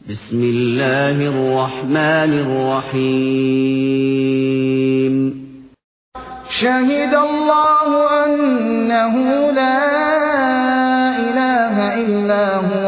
بسم الله الرحمن الرحيم. شهد الله أنه لا إله إلا هو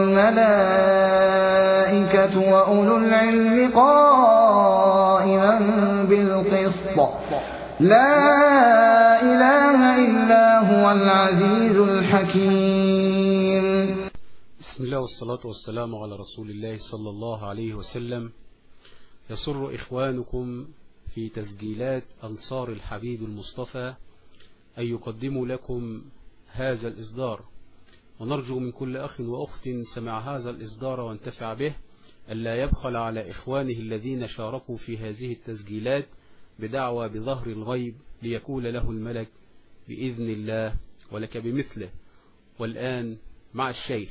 والملائكة وأولو العلم قائما بالقسط لا إله إلا هو العزيز الحكيم. بسم الله والصلاة والسلام على رسول الله صلى الله عليه وسلم. يسر إخوانكم في تسجيلات أنصار الحبيب المصطفى أن يقدموا لكم هذا الإصدار، ونرجو من كل أخ وأخت سمع هذا الإصدار وانتفع به ألا يبخل على إخوانه الذين شاركوا في هذه التسجيلات بدعوى بظهر الغيب ليكون له الملك بإذن الله ولك بمثله. والآن مع الشيخ.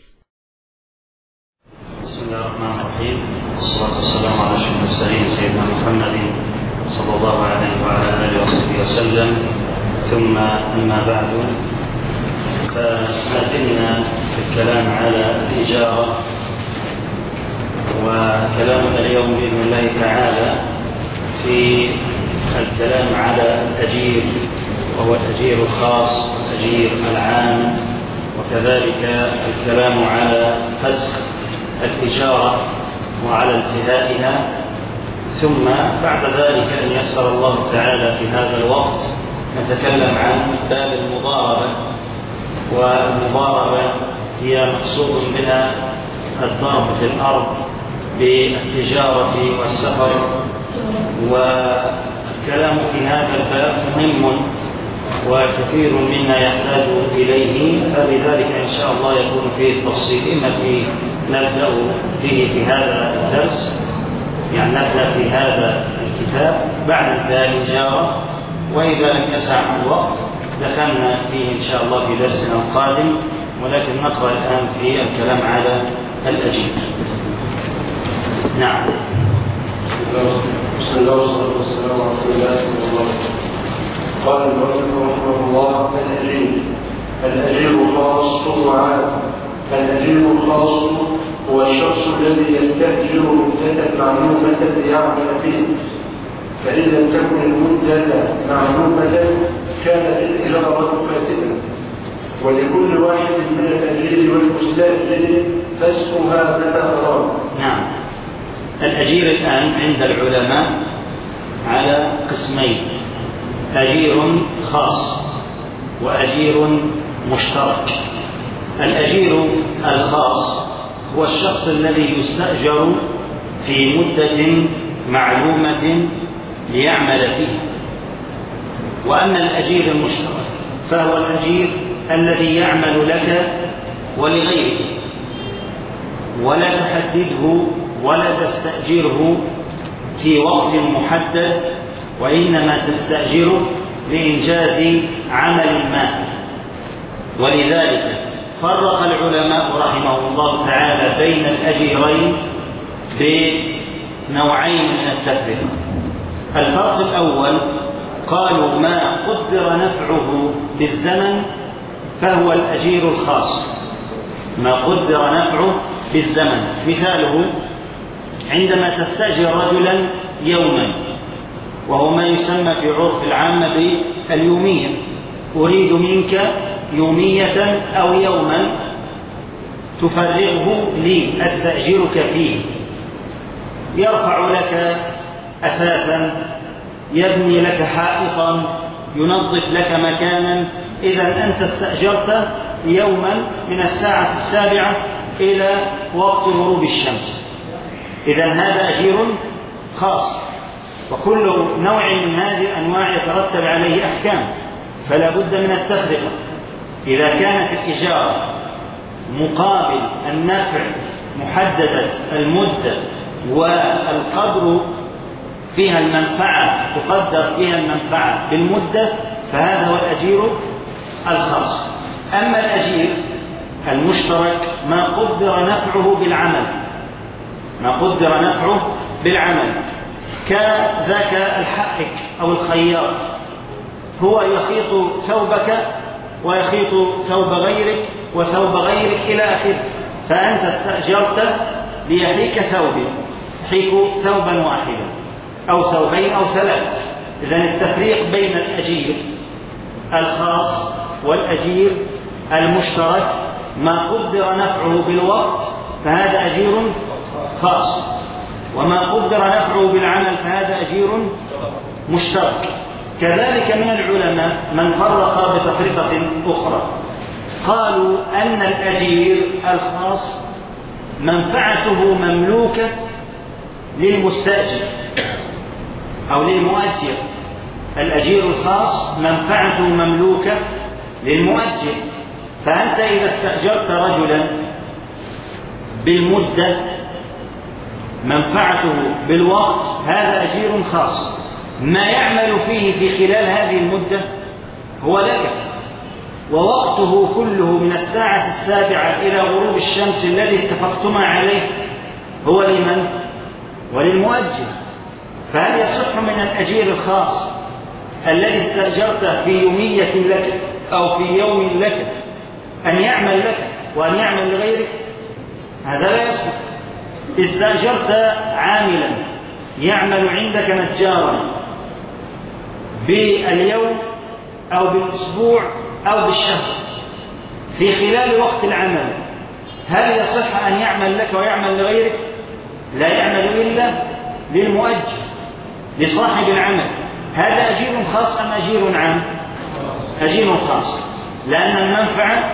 بسم الله الرحمن الرحيم، والصلاة والسلام على أشرف المرسلين سيدنا محمد صلى الله عليه وعلى آله وصحبه وسلم، ثم أما بعد، فما زلنا في الكلام على الإجارة، وكلامنا اليوم بإذن الله تعالى في الكلام على الأجير، وهو الأجير الخاص والأجير العام، وكذلك الكلام على فسخ الإجارة وعلى انتهائها، ثم بعد ذلك إن يسر الله تعالى في هذا الوقت نتكلم عن باب المضاربة. والمضاربة هي مقصود بها الضرب في الأرض بالتجارة والسفر، والكلام في هذا الباب مهم وكثير منا يحتاج إليه، فلذلك إن شاء الله يكون فيه التفصيل، إما في نبدأ فيه في هذا الدرس، يعني نبدأ في هذا الكتاب بعد انتهاء الإجارة، وإذا لم يسع الوقت دخلنا فيه إن شاء الله في درسنا القادم، ولكن نقرأ الآن في الكلام على الأجير. نعم. بسم الله والصلاة والسلام على رسول الله صلى الله عليه وسلم. قال المؤلف رحمه الله: الأجير خاص وعام. الأجير الخاص هو الشخص الذي يستأجر مدة معلومة ليعمل فيه، فإن لم تكن المدة معلومة كانت الإجارة فاسدة، ولكل واحد من الأجير والمستأجر فسخها متى أراد. نعم. الأجير الآن عند العلماء على قسمين: أجير خاص وأجير مشترك. الأجير الخاص هو الشخص الذي يستأجر في مدة معلومة ليعمل فيها. وأما الأجير المشترك فهو الأجير الذي يعمل لك ولغيرك، ولا تحدده ولا تستأجره في وقت محدد، وإنما تستأجره لإنجاز عمل ما. ولذلك فرق العلماء رحمه الله تعالى بين الأجيرين بنوعين من التفرقة. الفرق الأول قالوا: ما قدر نفعه بالزمن فهو الأجير الخاص. ما قدر نفعه بالزمن، مثاله عندما تستأجر رجلا يوما، وهو ما يسمى في عرف العامة باليومية، أريد منك يومية أو يوما تفرغه لي أستأجرك فيه، يرفع لك أثاثا، يبني لك حائطا، ينظف لك مكانا. إذا أنت استأجرت يوما من الساعة 7 إلى وقت غروب الشمس، إذا هذا أجير خاص. وكل نوع من هذه الأنواع يترتب عليه أحكام، فلا بد من التفرقة. إذا كانت الإجارة مقابل النفع محددة المدة والقدر فيها المنفعة، تقدر فيها المنفعة بالمدة، فهذا هو الأجير الخاص. أما الأجير المشترك ما قدر نفعه بالعمل، ما قدر نفعه بالعمل، كذاك الحائك أو الخياط، هو يخيط ثوبك ويخيط ثوب غيرك وثوب غيرك إلى آخره، فأنت استأجرت ليحيك ثوب، يحيك ثوبا واحدا أو ثوبين أو ثلاث. إذن التفريق بين الأجير الخاص والأجير المشترك ما قدر نفعه بالوقت فهذا أجير خاص، وما قدر نفعه بالعمل فهذا أجير مشترك. كذلك من العلماء من فرق بتفرقة أخرى، قالوا أن الأجير الخاص منفعته مملوكة للمستأجر أو للمؤجر. الأجير الخاص منفعته مملوكة للمؤجر، فأنت إذا استأجرت رجلا بالمدة منفعته بالوقت هذا أجير خاص، ما يعمل فيه في خلال هذه المدة هو لك، ووقته كله من الساعة 7 إلى غروب الشمس الذي اتفقتما عليه هو لمن؟ وللمؤجر. فهل يصح من الأجير الخاص الذي استأجرته في يومية لك أو في يوم لك أن يعمل لك وأن يعمل لغيرك؟ هذا لا يصح. استأجرت عاملا يعمل عندك نجارا باليوم أو بالأسبوع أو بالشهر في خلال وقت العمل، هل يصح أن يعمل لك ويعمل لغيرك؟ لا يعمل إلا للمؤجر لصاحب العمل. هذا أجير خاص أم أجير عام؟ أجير خاص، لأن المنفعة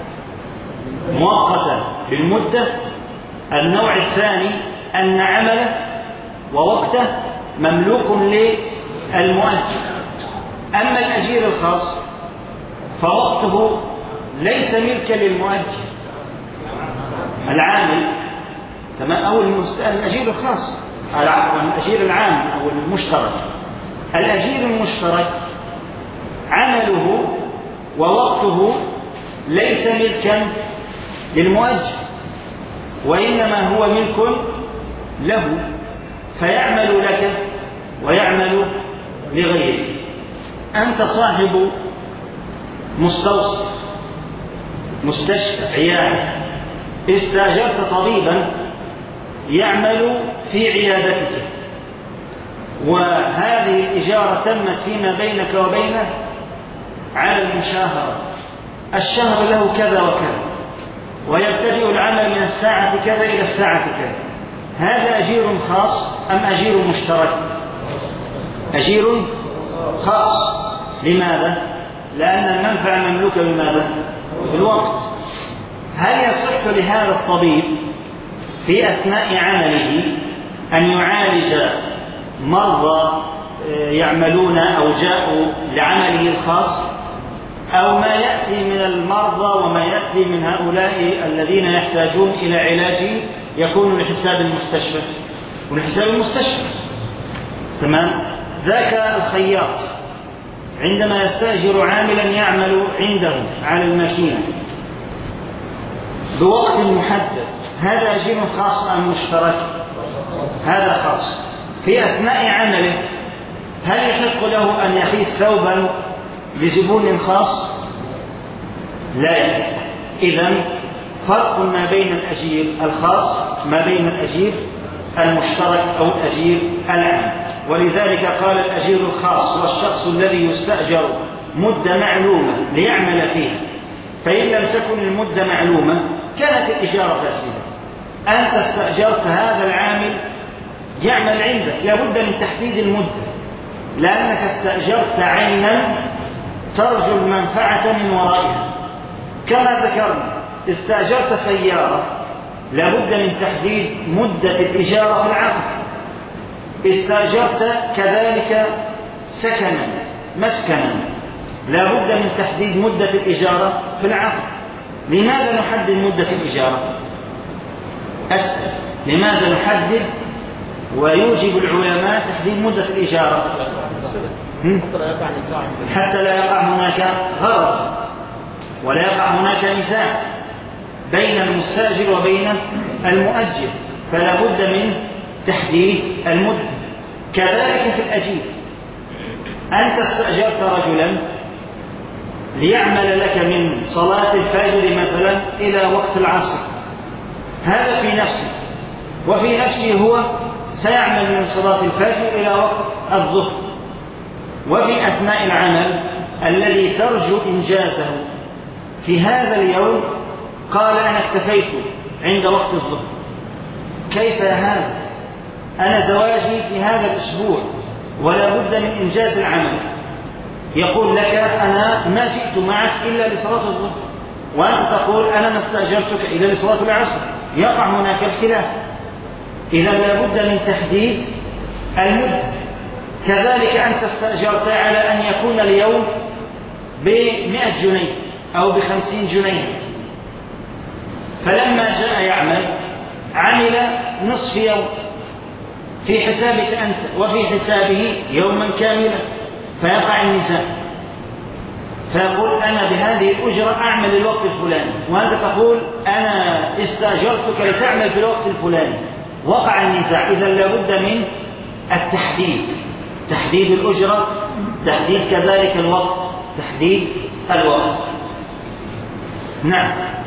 مؤقتة بالمدة. النوع الثاني أن عمله ووقته مملوك للمؤجر. أما الأجير الخاص فوقته ليس ملكا للمؤجر العامل أو الأجير الخاص، الأجير العام أو المشترك. الأجير المشترك عمله ووقته ليس ملكا للمؤجر، وإنما هو ملك له، فيعمل لك ويعمل لغيرك. أنت صاحب مستوصف، مستشفى، عيادة، استأجرت طبيبا يعمل في عيادتك، وهذه الإجارة تمت فيما بينك وبينه على المشاهرة. الشهر له كذا وكذا، ويبتدئ العمل من الساعة كذا إلى الساعة كذا. هذا أجير خاص أم أجير مشترك؟ أجير خاص. لماذا؟ لأن المنفعة مملوكة بماذا؟ بالوقت. هل يصح لهذا الطبيب في أثناء عمله أن يعالج مرضى يعملون أو جاءوا لعمله الخاص، أو ما يأتي من المرضى وما يأتي من هؤلاء الذين يحتاجون إلى علاج يكون لحساب المستشفى ولحساب المستشفى؟ تمام. ذاك الخياط عندما يستأجر عاملا يعمل عنده على الماكينة بوقت محدد، هذا أجير خاص أم مشترك؟ هذا خاص. في أثناء عمله هل يحق له أن يخيط ثوبا لزبون خاص؟ لا يحق. إذن فرق ما بين الأجير الخاص ما بين الأجير المشترك أو الأجير العام. ولذلك قال الأجير الخاص هو الشخص الذي يستأجر مدة معلومة ليعمل فيها، فإن لم تكن المدة معلومة كانت الإجارة فاسدة. أنت استأجرت هذا العامل يعمل عندك، لابد من تحديد المدة، لأنك استأجرت عينا ترجو المنفعة من ورائها. كما ذكرنا استأجرت سيارة لابد من تحديد مدة الإجارة في العقد. استأجرت كذلك سكنا مسكنا لابد من تحديد مدة الإجارة في العقد. لماذا نحدد مدة الإجارة؟ أسأل، لماذا نحدد ويوجب العلماء تحديد مدة الإجارة؟ حتى لا يقع هناك غرض ولا يقع هناك نزاع بين المستأجر وبين المؤجر، فلا بد من تحديد المدة. كذلك في الأجير، أنت استأجرت رجلا ليعمل لك من صلاة الفجر مثلا إلى وقت العصر، هذا في نفسه وفي نفسه هو سيعمل من صلاة الفجر إلى وقت الظهر، وفي أثناء العمل الذي ترجو إنجازه في هذا اليوم قال أنا اكتفيت عند وقت الظهر. كيف يا هذا؟ أنا زواجي في هذا الأسبوع ولا بد من إنجاز العمل. يقول لك أنا ما جئت معك إلا لصلاة الظهر، وأنت تقول أنا ما استأجرتك إلا لصلاة العصر. يقع هناك الخلاف. إذا لا بد من تحديد المدة. كذلك أنت استأجرت على أن يكون اليوم ب100 جنيه أو ب50 جنيه، فلما جاء يعمل عمل نصف يوم في حسابك أنت وفي حسابه يوما كاملا، فيقع النزاع. فيقول أنا بهذه الأجرة أعمل الوقت الفلاني، وأنت تقول أنا استأجرتك لتعمل في الوقت الفلاني. وقع النزاع. إذا لابد من التحديد، تحديد الأجرة، تحديد كذلك الوقت، تحديد الوقت. نعم.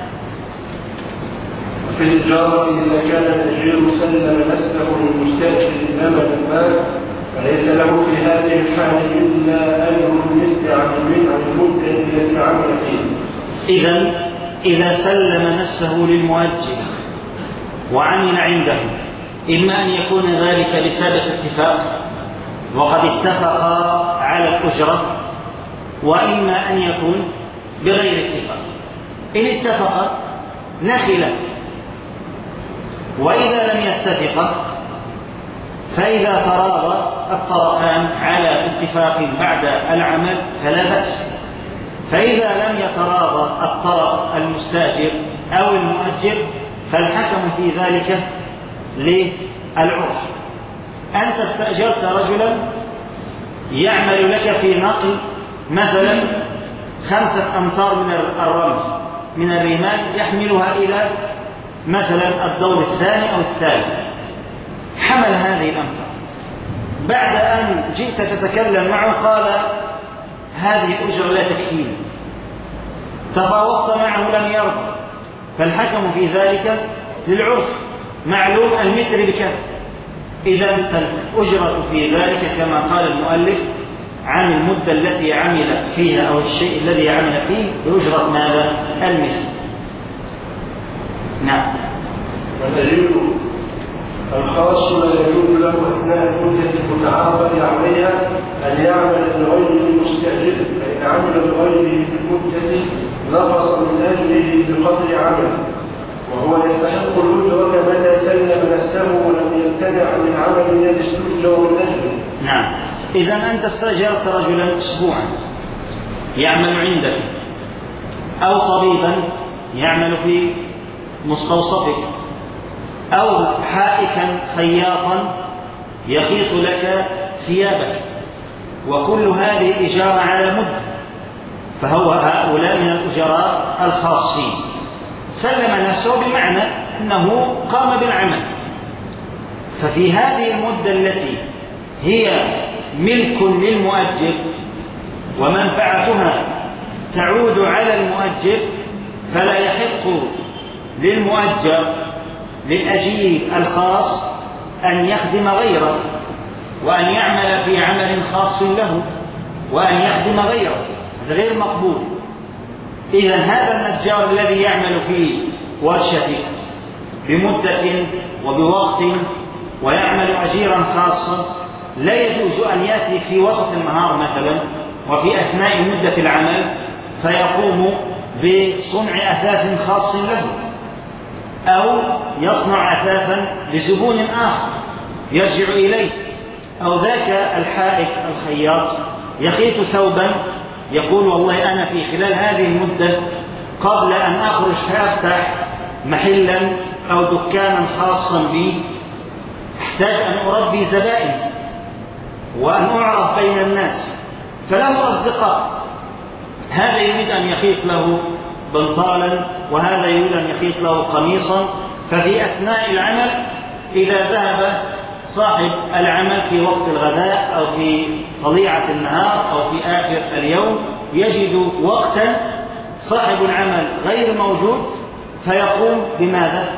في الإجارة إذا كان الأجير سلم نفسه للمستأجر ثمن المال فليس له في هذه الحالة إلا أجر مثل عن المدة التي عمل فيها. إذا سلم نفسه للمؤجر وعمل عنده، إما أن يكون ذلك بسبب اتفاق وقد اتفقا على الأجرة، وإما أن يكون بغير اتفاق. إن اتفقا لا خلاف، وإذا لم يتفقا فإذا تراضى الطرفان على اتفاق بعد العمل فلا بأس. فإذا لم يتراضى الطرف المستأجر أو المؤجر فالحكم في ذلك للعرف. أنت استأجرت رجلا يعمل لك في نقل مثلا 5 أمتار من الرمل من الرمال يحملها إلى مثلا الدور الثاني أو الثالث، حمل هذه الأمتار. بعد أن جئت تتكلم معه قال هذه الأجرة لا تكفيني، تفاوضت معه لم يرضى، فالحكم في ذلك للعرف، معلوم المتر بكذا. إذا الأجرة في ذلك كما قال المؤلف عن المدة التي عمل فيها أو الشيء الذي عمل فيه بأجرة ماذا؟ المثل. نعم. والدليل الخاص لا يجوز له أثناء المدة المتعاقد عليها أن يعمل لغير المستأجر، فإن عمل لغيره في المدة نقص من أجله بقدر عمله، وهو يستحق الأجرة متى سلم نفسه ولم يمتنع من عمل الذي استأجر من أجله. نعم. إذا أنت استأجرت رجلا أسبوعا يعمل عندك، أو طبيبا يعمل في مستوصفك، أو حائكا خياطا يخيط لك ثيابك، وكل هذه الإجارة على مدة، فهو هؤلاء من الأجراء الخاصين. سلم نفسه بمعنى أنه قام بالعمل، ففي هذه المدة التي هي ملك للمؤجر ومنفعتها تعود على المؤجر، فلا يحق للمؤجر للأجير الخاص أن يخدم غيره وأن يعمل في عمل خاص له وأن يخدم غيره، هذا غير مقبول. إذا هذا النجار الذي يعمل في ورشته بمدة وبوقت ويعمل أجيرا خاصا لا يجوز أن يأتي في وسط النهار مثلا وفي أثناء مدة العمل فيقوم بصنع أثاث خاص له، أو يصنع أثاثا لزبون آخر يرجع إليه، أو ذاك الحائك الخياط يخيط ثوبا يقول والله أنا في خلال هذه المدة قبل أن أخرج فأفتح محلا أو دكانا خاصا بي أحتاج أن أربي زبائن وأن أعرف بين الناس، فله أصدقاء، هذا يريد أن يخيط له بنطالا وهذا يريد أن يخيط له قميصا، ففي أثناء العمل إذا ذهب صاحب العمل في وقت الغداء أو في طليعة النهار أو في آخر اليوم يجد وقتا صاحب العمل غير موجود، فيقوم بماذا؟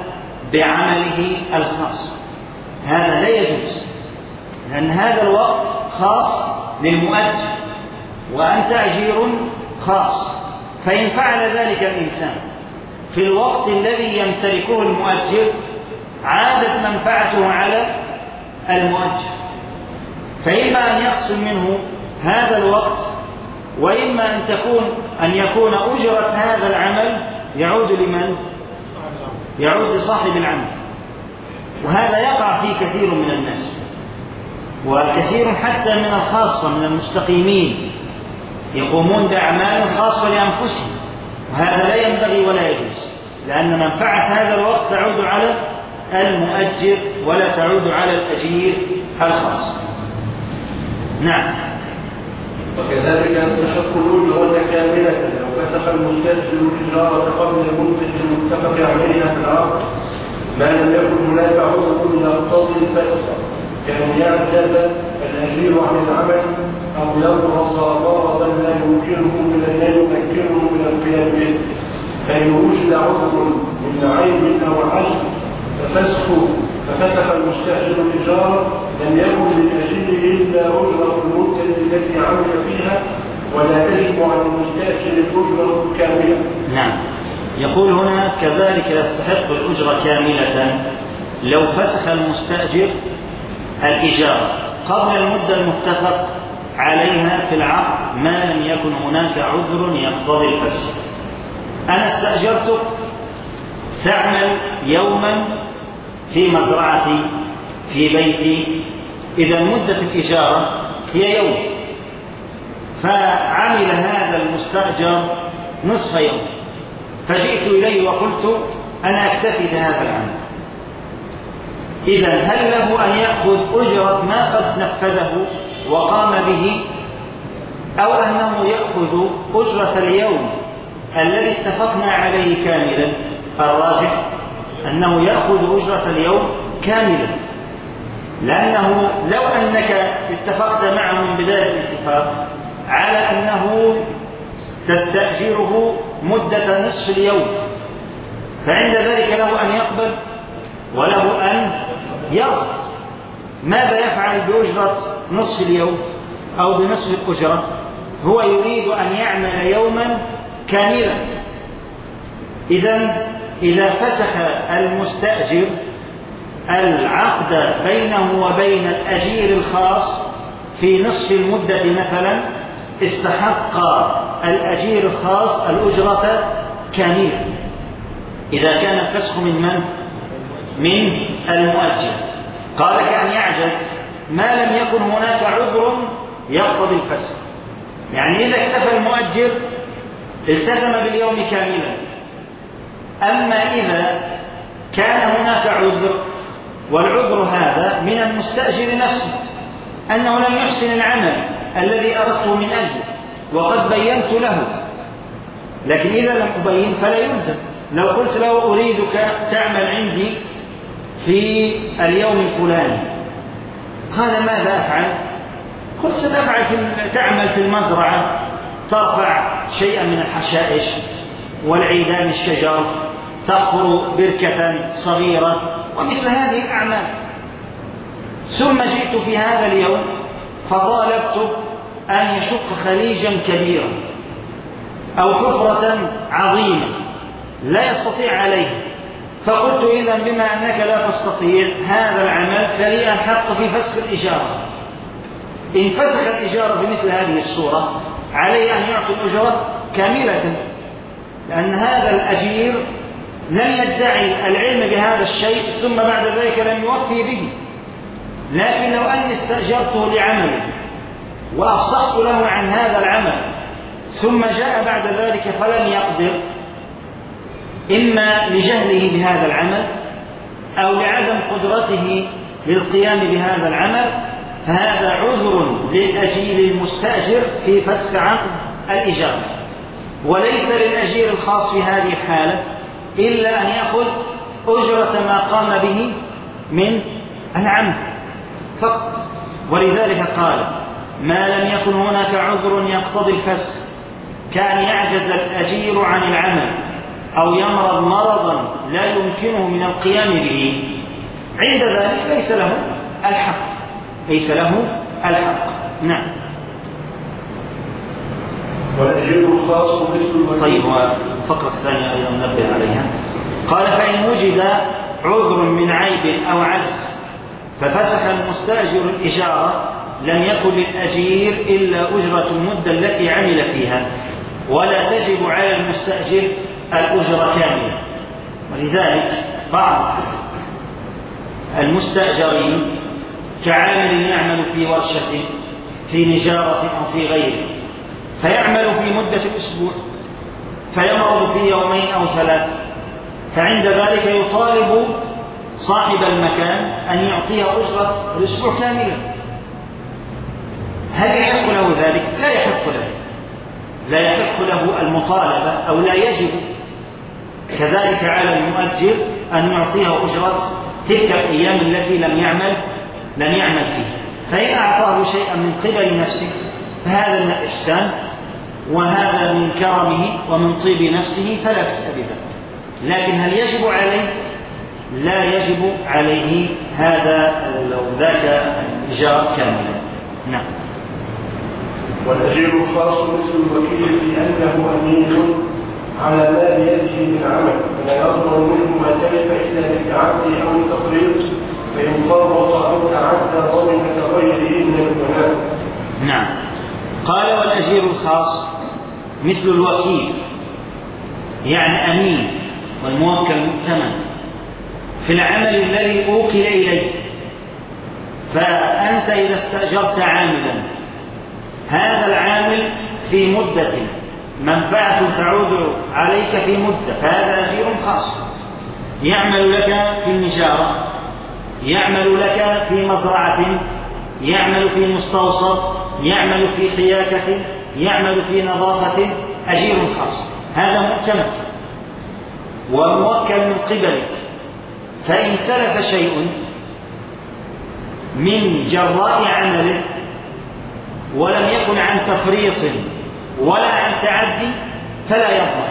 بعمله الخاص، هذا لا يجوز، لأن هذا الوقت خاص للمؤجر وأنت أجير خاص. فإن فعل ذلك الإنسان في الوقت الذي يمتلكه المؤجر عادت منفعته على المؤجر، فإما أن يخصم منه هذا الوقت، وإما أن يكون أجرة هذا العمل يعود لمن؟ يعود لصاحب العمل. وهذا يقع في كثير من الناس، وكثير حتى من الخاصة من المستقيمين يقومون بأعمال خاصة لأنفسهم، وهذا لا ينبغي ولا يجوز، لأن منفعة هذا الوقت تعود على المؤجر ولا تعود على الأجير الخاص. نعم. وكذلك يستحق الأجرة كاملة لو فسخ المستأجر الإجارة قبل المدة المتفق عليها في العقد، ما لم يكن هناك عذر يقتضي الفسخ، كأن يعجز الأجير عن العمل أو يظهر مرضا لا يمكنه من القيام به، فإن وجد عذر من عيب أو عجز ففسخ المستأجر الإجارة لم يكن للأجير إلا أجرة المدة التي عمل فيها، ولا تجب على المستأجر الأجرة كاملة. نعم. يقول هنا كذلك يستحق الأجرة كاملة لو فسخ المستأجر الإجارة قبل المدة المتفق عليها في العقد، ما لم يكن هناك عذر يقتضي الفسخ. أنا استأجرتك تعمل يوما في مزرعتي في بيتي، إذا مدة الإجارة هي يوم، فعمل هذا المستأجر نصف يوم، فجئت إليه وقلت أنا أكتفي بهذا العمل، إذا هل له أن يأخذ أجرة ما قد نفذه وقام به، أو أنه يأخذ أجرة اليوم الذي اتفقنا عليه كاملا؟ الراجح أنه يأخذ أجرة اليوم كاملا، لأنه لو أنك اتفقت معه من بداية الاتفاق على أنه تستأجره مدة نصف اليوم، فعند ذلك له أن يقبل وله أن يرفض. ماذا يفعل بأجرة نصف اليوم أو بنصف الأجرة؟ هو يريد أن يعمل يوما كاملا. إذا فسخ المستأجر العقد بينه وبين الأجير الخاص في نصف المدة مثلا، استحق الأجير الخاص الأجرة كاملة إذا كان الفسخ من المؤجر. قال كأن يعجز ما لم يكن هناك عذر يقتضي الفسخ، يعني إذا اكتفى المؤجر التزم باليوم كاملا. أما إذا كان هناك عذر، والعذر هذا من المستأجر نفسه، أنه لم يحسن العمل الذي أردته من أجله وقد بينت له، لكن إذا لم أبين فلا يلزم. لو قلت له أريدك تعمل عندي في اليوم الفلاني، قال ماذا أفعل؟ قلت ستفعل تعمل في المزرعة، ترفع شيئا من الحشائش والعيدان الشجر، تحفر بركة صغيرة ومثل هذه الأعمال. ثم جئت في هذا اليوم فطالبت أن يشق خليجا كبيرا أو حفرة عظيمة لا يستطيع عليه، فقلت إذا بما أنك لا تستطيع هذا العمل فلي الحق في فسخ الإجارة. إن فسخ الإجارة بمثل هذه الصورة عليه أن يعطي الأجرة كاملة، لأن هذا الأجير لم يدعي العلم بهذا الشيء ثم بعد ذلك لم يوفي به. لكن لو أني استأجرته لعمل وأفصحت له عن هذا العمل ثم جاء بعد ذلك فلم يقدر، إما لجهله بهذا العمل أو لعدم قدرته للقيام بهذا العمل، فهذا عذر للأجير المستأجر في فسخ عقد الإجارة. وليس للأجير الخاص في هذه الحالة إلا أن يأخذ أجرة ما قام به من العمل فقط. ولذلك قال ما لم يكن هناك عذر يقتضي الفسخ، كأن يعجز الأجير عن العمل أو يمرض مرضا لا يمكنه من القيام به، عند ذلك ليس له الحق. نعم. والأجير الخاص مثل طيب، والفقرة الثانية أيضا ننبه عليها. قال: فإن وجد عذر من عيب أو عجز ففسخ المستأجر الإجارة لم يكن للأجير إلا أجرة المدة التي عمل فيها، ولا تجب على المستأجر الأجرة كاملة. ولذلك بعض المستأجرين كعامل يعمل في ورشة، في نجارة أو في غيره، فيعمل في مدة الأسبوع فيمرض في 2 أو 3، فعند ذلك يطالب صاحب المكان أن يعطيه أجرة الأسبوع كاملا. هل يحق له ذلك؟ لا يحق له المطالبة، أو لا يجب. كذلك على المؤجر أن يعطيه أجرة تلك الأيام التي لم يعمل فيها. فإن أعطاه شيئا من قبل نفسه فهذا من الإحسان، وهذا من كرمه ومن طيب نفسه، فلا بأس بذلك. لكن هل يجب عليه؟ لا يجب عليه هذا لو ذاك الإيجار كاملا. نعم. والأجير الخاص مثل الوكيل لأنه أمين على ما بيده من عمل، ولا يضمن منه ما تلف إلا بالتعدي أو التفريط، فإن فرط أو تعدى ضمن كغيره من البناء. نعم. قال: والأجير الخاص مثل الوكيل، يعني أمين والموكل مؤتمن في العمل الذي أوكل إليه. فأنت إذا استأجرت عاملا، هذا العامل في مدة منفعة تعود عليك في مدة، فهذا أجير خاص يعمل لك في النجارة، يعمل لك في مزرعة، يعمل في مستوصف، يعمل في حياكة، يعمل في نظافة، أجير خاص. هذا مؤتمن وموكل من قبلك. فإن تلف شيء من جراء عمله ولم يكن عن تفريط ولا عن تعدي فلا يضمن.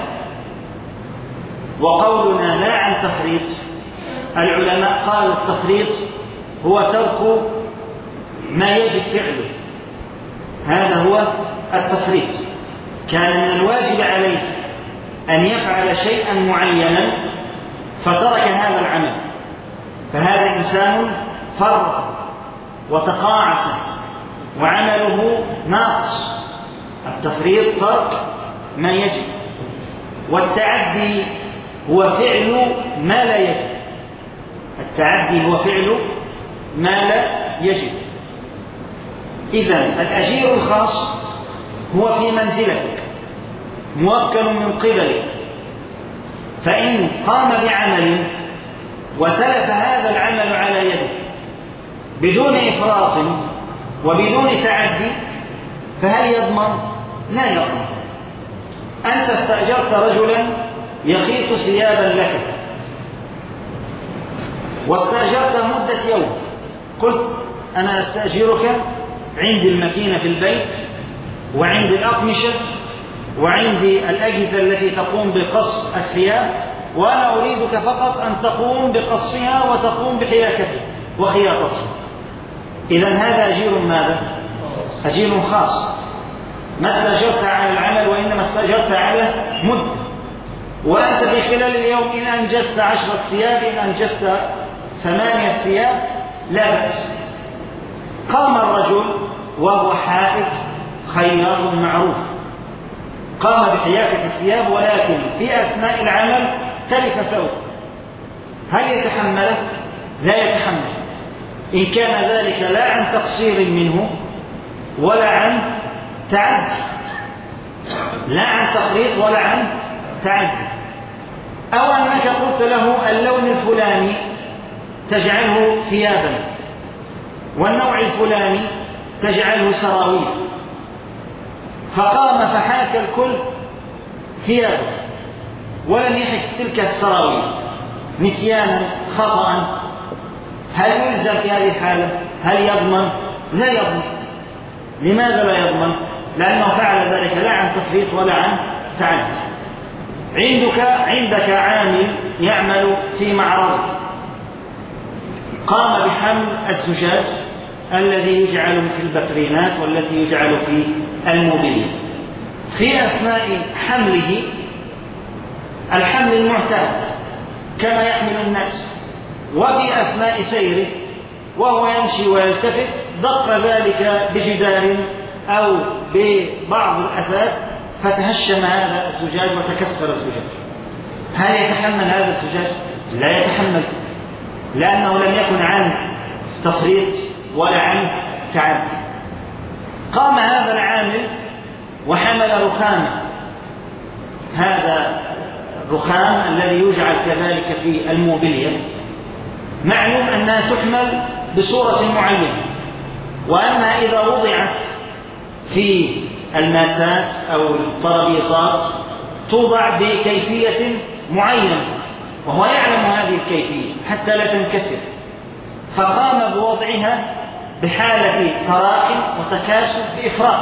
وقولنا لا عن تفريط، العلماء قالوا التفريط هو ترك ما يجب فعله، هذا هو التفريط. كان من الواجب عليه أن يفعل شيئا معينا فترك هذا العمل، فهذا إنسان فرط وتقاعس وعمله ناقص. التفريط ترك ما يجب، والتعدي هو فعل ما لا يجب. التعدي هو فعل ما لا يجب. إذن الأجير الخاص هو في منزلتك موكل من قبلك، فإن قام بعمل وتلف هذا العمل على يده بدون إفراط وبدون تعدي فهل يضمن؟ لا يضمن. أنت استأجرت رجلا يخيط ثيابا لك، واستأجرت مدة يوم، قلت أنا أستأجرك عندي الماكينة في البيت، وعندي الأقمشة، وعندي الأجهزة التي تقوم بقص الثياب، وأنا أريدك فقط أن تقوم بقصها وتقوم بحياكتها وخياطتها. إذن هذا أجير ماذا؟ أجير خاص. ما استأجرت على العمل، وإنما استأجرت على مدة، وأنت في خلال اليوم إن أنجزت 10 ثياب، إن أنجزت 8 ثياب لا بأس. قام الرجل وهو حائط خياط معروف، قام بحياكة الثياب، ولكن في أثناء العمل تلف ثوب، هل يتحمله؟ لا يتحمل، إن كان ذلك لا عن تقصير منه ولا عن تعدي، لا عن تفريط ولا عن تعدي. أو أنك قلت له اللون الفلاني تجعله ثيابا، والنوع الفلاني تجعله سراويل، فقام فحاك الكل ثيابه ولم يحك تلك السراويل نسيانا خطأ، هل يلزم في هذه الحالة؟ هل يضمن؟ لا يضمن. لماذا لا يضمن؟ لأنه فعل ذلك لا عن تفريط ولا عن تعدي. عندك عامل يعمل في معرضك، قام بحمل الزجاج الذي يجعل في الباترينات والتي يجعل في الموبيليا. في أثناء حمله الحمل المعتاد كما يحمل الناس، وفي أثناء سيره وهو يمشي ويلتفت دق ذلك بجدار أو ببعض الأثاث فتهشم هذا الزجاج وتكسر الزجاج. هل يتحمل هذا الزجاج؟ لا يتحمل، لأنه لم يكن عن تفريط ولا عن تعدي. قام هذا العامل وحمل رخامه، هذا الرخام الذي يجعل كذلك في الموبيليا معلوم أنها تحمل بصورة معينة، وأنها إذا وضعت في الماسات أو الطرابيزات توضع بكيفية معينة، وهو يعلم هذه الكيفية حتى لا تنكسر، فقام بوضعها بحالة تراخٍ وتكاسل بإفراط،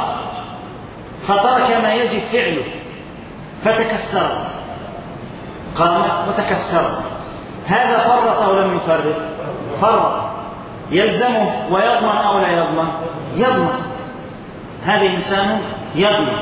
فترك ما يجب فعله فتكسرت، قامت وتكسرت. هذا فرط أو لم يفرط؟ فرط. يلزمه ويضمن أو لا يضمن؟ يضمن. هذا إنسان يضمن.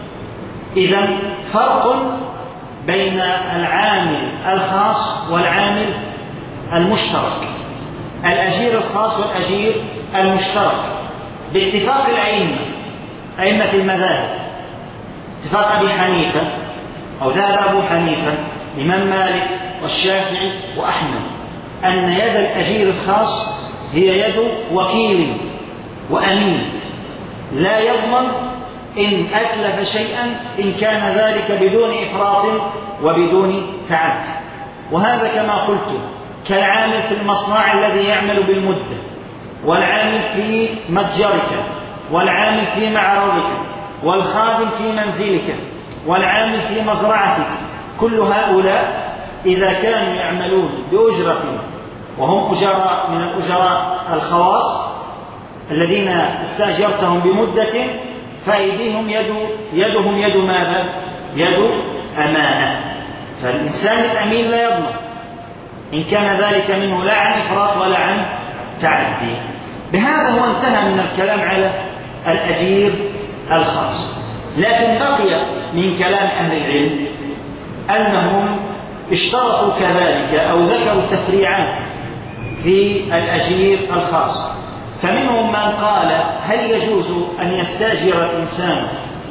إذن فرق بين العامل الخاص والعامل المشترك، الأجير الخاص والأجير المشترك باتفاق الأئمة، أئمة المذاهب، اتفاق أبي حنيفة أو ذهب أبو حنيفة الإمام مالك والشافعي وأحمد أن يد الأجير الخاص هي يد وكيل وأمين، لا يضمن إن أتلف شيئا إن كان ذلك بدون إفراط وبدون تعد. وهذا كما قلت كالعامل في المصنع الذي يعمل بالمدة، والعامل في متجرك، والعامل في معرضك، والخادم في منزلك، والعامل في مزرعتك. كل هؤلاء إذا كانوا يعملون بأجرة وهم أجراء من الأجراء الخواص الذين استأجرتهم بمدة، فأيديهم يدهم يد ماذا؟ يد أمانة. فالإنسان الأمين لا يضمن إن كان ذلك منه لا عن إفراط ولا عن تعدي. بهذا هو انتهى من الكلام على الأجير الخاص. لكن بقي من كلام أهل العلم أنهم اشترطوا كذلك أو ذكروا تفريعات في الأجير الخاص. فمنهم من قال هل يجوز أن يستأجر الإنسان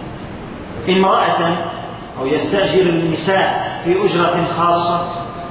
امرأة أو يستأجر النساء في أجرة خاصة؟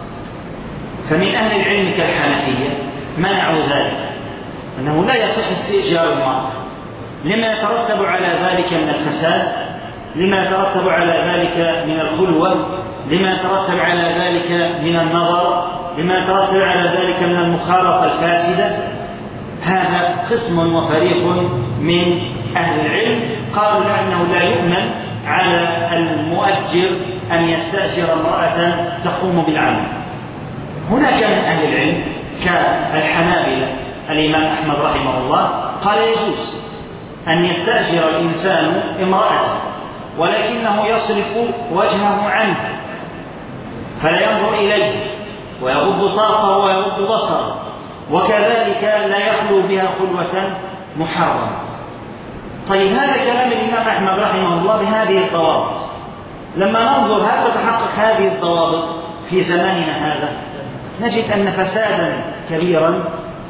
فمن أهل العلم كالحنفية منعوا ذلك، أنه لا يصح استئجار المرأة لما يترتب على ذلك من الفساد، لما يترتب على ذلك من الخلوة، لما يترتب على ذلك من النظر، لما يترتب على ذلك من المخالطة الفاسدة. هذا قسم وفريق من أهل العلم قالوا لأنه لا يؤمن على المؤجر أن يستأجر امرأة تقوم بالعمل. هناك من أهل العلم كالحنابلة الإمام أحمد رحمه الله قال يجوز أن يستأجر الإنسان امرأة ولكنه يصرف وجهه عنه فلا ينظر إليه ويغض طرفه ويغض بصره، وكذلك لا يخلو بها خلوة محرمة. طيب هذا كلام الإمام أحمد رحمه الله بهذه الضوابط. لما ننظر هل تتحقق هذه الضوابط في زماننا هذا نجد أن فسادا كبيرا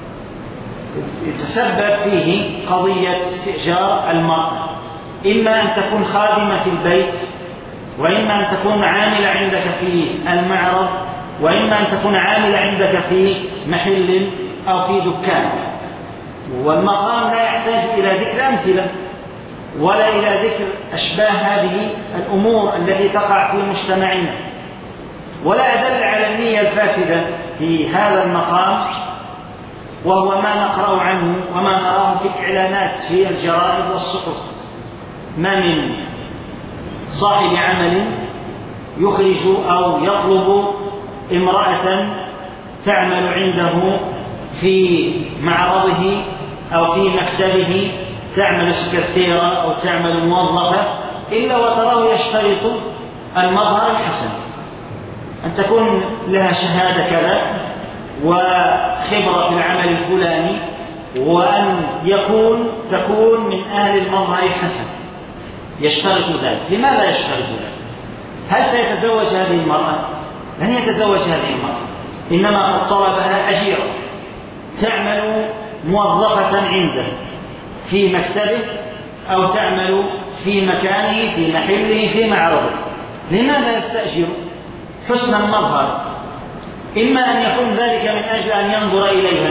يتسبب فيه قضية استئجار المرأة، إما أن تكون خادمة في البيت، وإما أن تكون عاملة عندك في المعرض، وإما أن تكون عاملة عندك في محل أو في دكان. والمقام لا يحتاج إلى ذكر أمثلة ولا إلى ذكر أشباه هذه الأمور التي تقع في مجتمعنا، ولا أدل على النية الفاسدة في هذا المقام، وهو ما نقرأ عنه وما نراه في الإعلانات في الجرائد والصحف. ما من صاحب عمل يخرج أو يطلب امرأة تعمل عنده في معرضه أو في مكتبه، تعمل سكرتيرة أو تعمل موظفة، إلا وتراه يشترط المظهر الحسن، أن تكون لها شهادة كذا وخبرة في العمل الفلاني، وأن تكون من أهل المظهر الحسن، يشترط ذلك. لماذا يشترط ذلك؟ هل سيتزوج هذه المرأة؟ لن يتزوج هذه المرأة، إنما قد طلبها أجيرة تعمل موظفة عنده في مكتبه أو تعمل في مكانه في محله في معرضه. لماذا يستأجر؟ حسن المظهر، إما أن يكون ذلك من أجل أن ينظر إليها،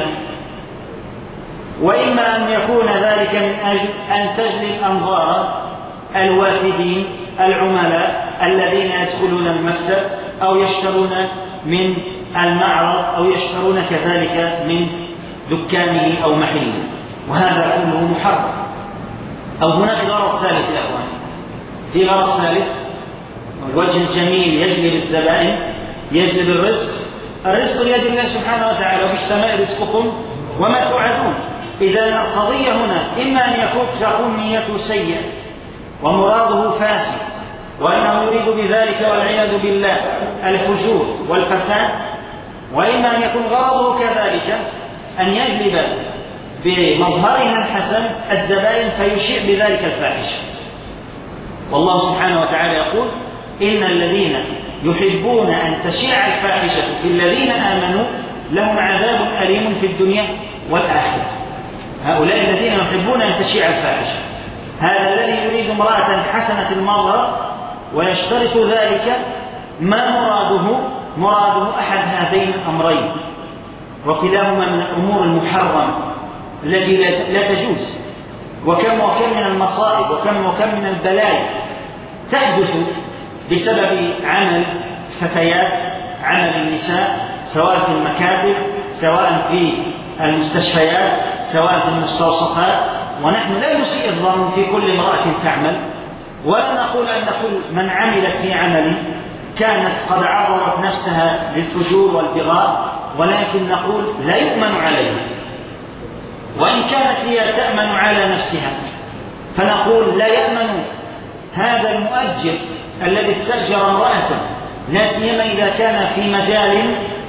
وإما أن يكون ذلك من أجل أن تجلب أنظار الوافدين العملاء الذين يدخلون المكتب أو يشترون من المعرض أو يشترون كذلك من دكانه أو محله، وهذا كله محرم. أو هناك غرض ثالث يا أخوان، في غرض ثالث، الوجه الجميل يجلب الزبائن، يجلب الرزق. الرزق بيد الله سبحانه وتعالى، وفي السماء رزقكم وما توعدون. إذا القضية هنا إما أن تكون نيته سيئة ومراده فاسد وأنه يريد بذلك والعياذ بالله الفجور والفساد، وإما أن يكون غرضه كذلك أن يجلب بمظهرها الحسن الزبائن فيشيع بذلك الفاحشة. والله سبحانه وتعالى يقول: إن الذين يحبون أن تشيع الفاحشة في الذين آمنوا لهم عذاب أليم في الدنيا والآخرة. هؤلاء الذين يحبون أن تشيع الفاحشة، هذا الذي يريد امرأة حسنة المظهر ويشترط ذلك، ما مراده أحد هذين الأمرين، وكلاهما من الأمور المحرمة التي لا تجوز. وكم من المصائب وكم من البلايا تحدث بسبب عمل فتيات، عمل النساء، سواء في المكاتب، سواء في المستشفيات، سواء في المستوصفات. ونحن لا نسيء الظن في كل امرأة تعمل، ولا نقول أن كل من عملت في عمل كانت قد عرضت نفسها للفجور والبغاء، ولكن نقول لا يؤمن عليها. وإن كانت هي تأمن على نفسها فنقول لا يأمن هذا المؤجر الذي استأجر امرأة، لا سيما إذا كان في مجال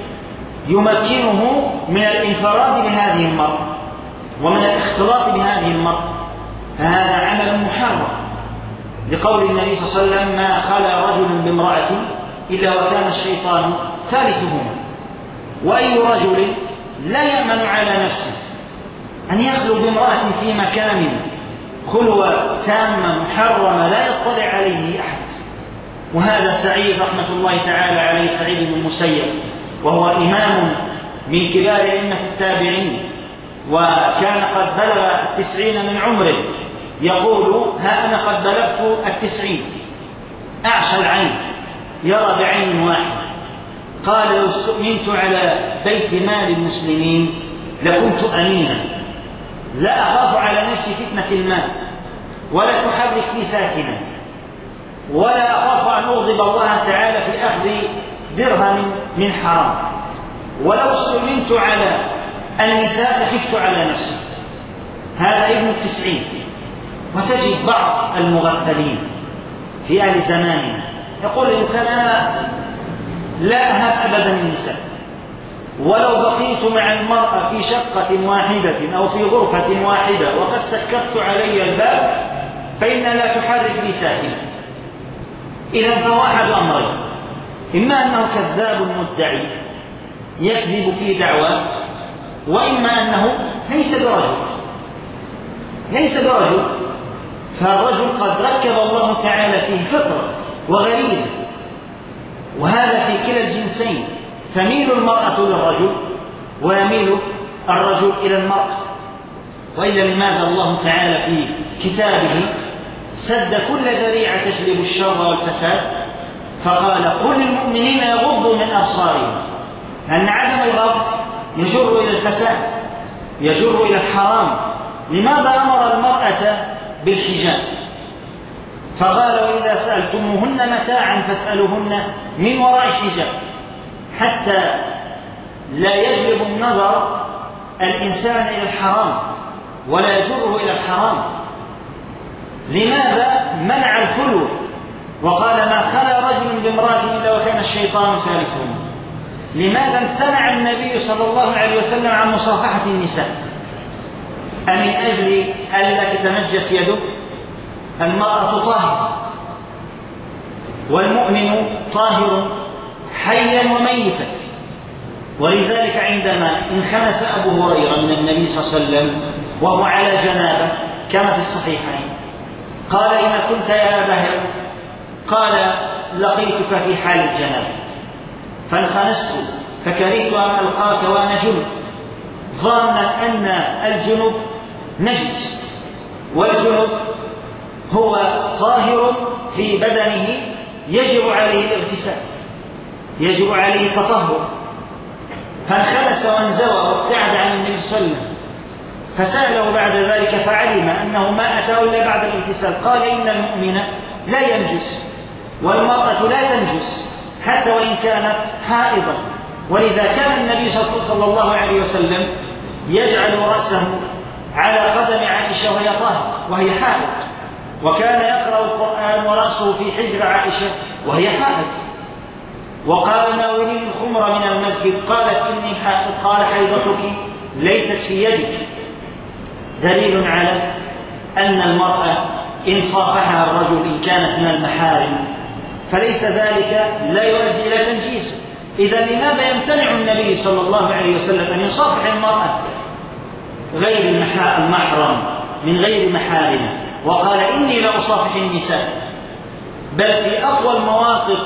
يمكنه من الانفراد بهذه المرأة ومن الاختلاط بهذه المرأة، فهذا عمل محرم، لقول النبي صلى الله عليه وسلم: ما خلا رجل بامرأة إلا وكان الشيطان ثالثهما. وأي رجل لا يأمن على نفسه أن يخلو بامرأة في مكان خلوة تامة محرمة لا يطلع عليه أحد. وهذا سعيد رحمة الله تعالى عليه، سعيد بن المسيب، وهو إمام من كبار أئمة التابعين، وكان قد بلغ 90 من عمره، يقول: ها أنا قد بلغت 90، أعشى العين، يرى بعين واحد. قال: لو استؤمنت على بيت مال المسلمين لكنت أمينا، لا أخاف على نفسي فتنة المال، ولا تحرك لي ساكنا، ولا أخاف أن أغضب الله تعالى في أخذ درهم من حرام، ولو استؤمنت على النساء لخفت على نفسي. هذا ابن 90. وتجد بعض المغفلين في أهل زماننا يقول الإنسان: أنا لا أهاب أبدا النساء، ولو بقيت مع المرأة في شقة واحدة أو في غرفة واحدة وقد سكرت علي الباب فإنها لا تحرك لي ساكنا. إذن فهو أحد أمرين: إما أنه كذاب مدعي يكذب في دعوى، وإما أنه ليس برجل. فالرجل قد ركب الله تعالى فيه فطرة وغريزة، وهذا في كلا الجنسين، تميل المرأة للرجل ويميل الرجل إلى المرأة. وإلا لماذا الله تعالى في كتابه سد كل ذريعة تجلب الشر والفساد، فقال: قل للمؤمنين يغضوا من أبصارهم، لأن عدم الغض يجر إلى الفساد، يجر إلى الحرام. لماذا أمر المرأة بالحجاب؟ فقال: وإذا سألتموهن متاعا فاسألوهن من وراء حجاب، حتى لا يجلب النظر الإنسان إلى الحرام ولا يجره إلى الحرام. لماذا منع الخلوة وقال ما خلا رجل بامرأة إلا وكان الشيطان ثالثهما. لماذا امتنع النبي صلى الله عليه وسلم عن مصافحة النساء؟ أمن أجل ألا تتنجس يده؟ المرأة طاهرة والمؤمن طاهر حيا وميتا. ولذلك عندما انخنس أبو هريرة من النبي صلى الله عليه وسلم وهو على جنابه كما في الصحيحين قال إن كنت يا أبا هريرة؟ قال لقيتك في حال الجنابة فانخنست فكرهت أن ألقاك وأنا جنب، ظانا أن الجنب نجس، والجنب هو طاهر في بدنه يجب عليه الاغتسال، يجب عليه التطهر، فانخنس وانزوى وابتعد عن النبي صلى الله عليه وسلم. فسأله بعد ذلك فعلم أنه ما أتاه إلا بعد الاغتسال. قال إن المؤمن لا ينجس والمرأة لا تنجس حتى وإن كانت حائضا. ولذا كان النبي صلى الله عليه وسلم يجعل رأسه على قدم عائشة وهي طاهرة وهي حائض، وكان يقرأ القرآن ورأسه في حجر عائشة وهي حائض. وقال ناولين الخمر من المسجد قالت إني حائض، قال حيضتك ليست في يدك، دليل على أن المرأة إن صافحها الرجل إن كانت من المحارم فليس ذلك لا يؤدي إلى تنجيس. إذا لماذا يمتنع النبي صلى الله عليه وسلم أن يصافح المرأة غير المحرم من غير محارمه وقال إني لأصافح النساء؟ بل في أقوى المواقف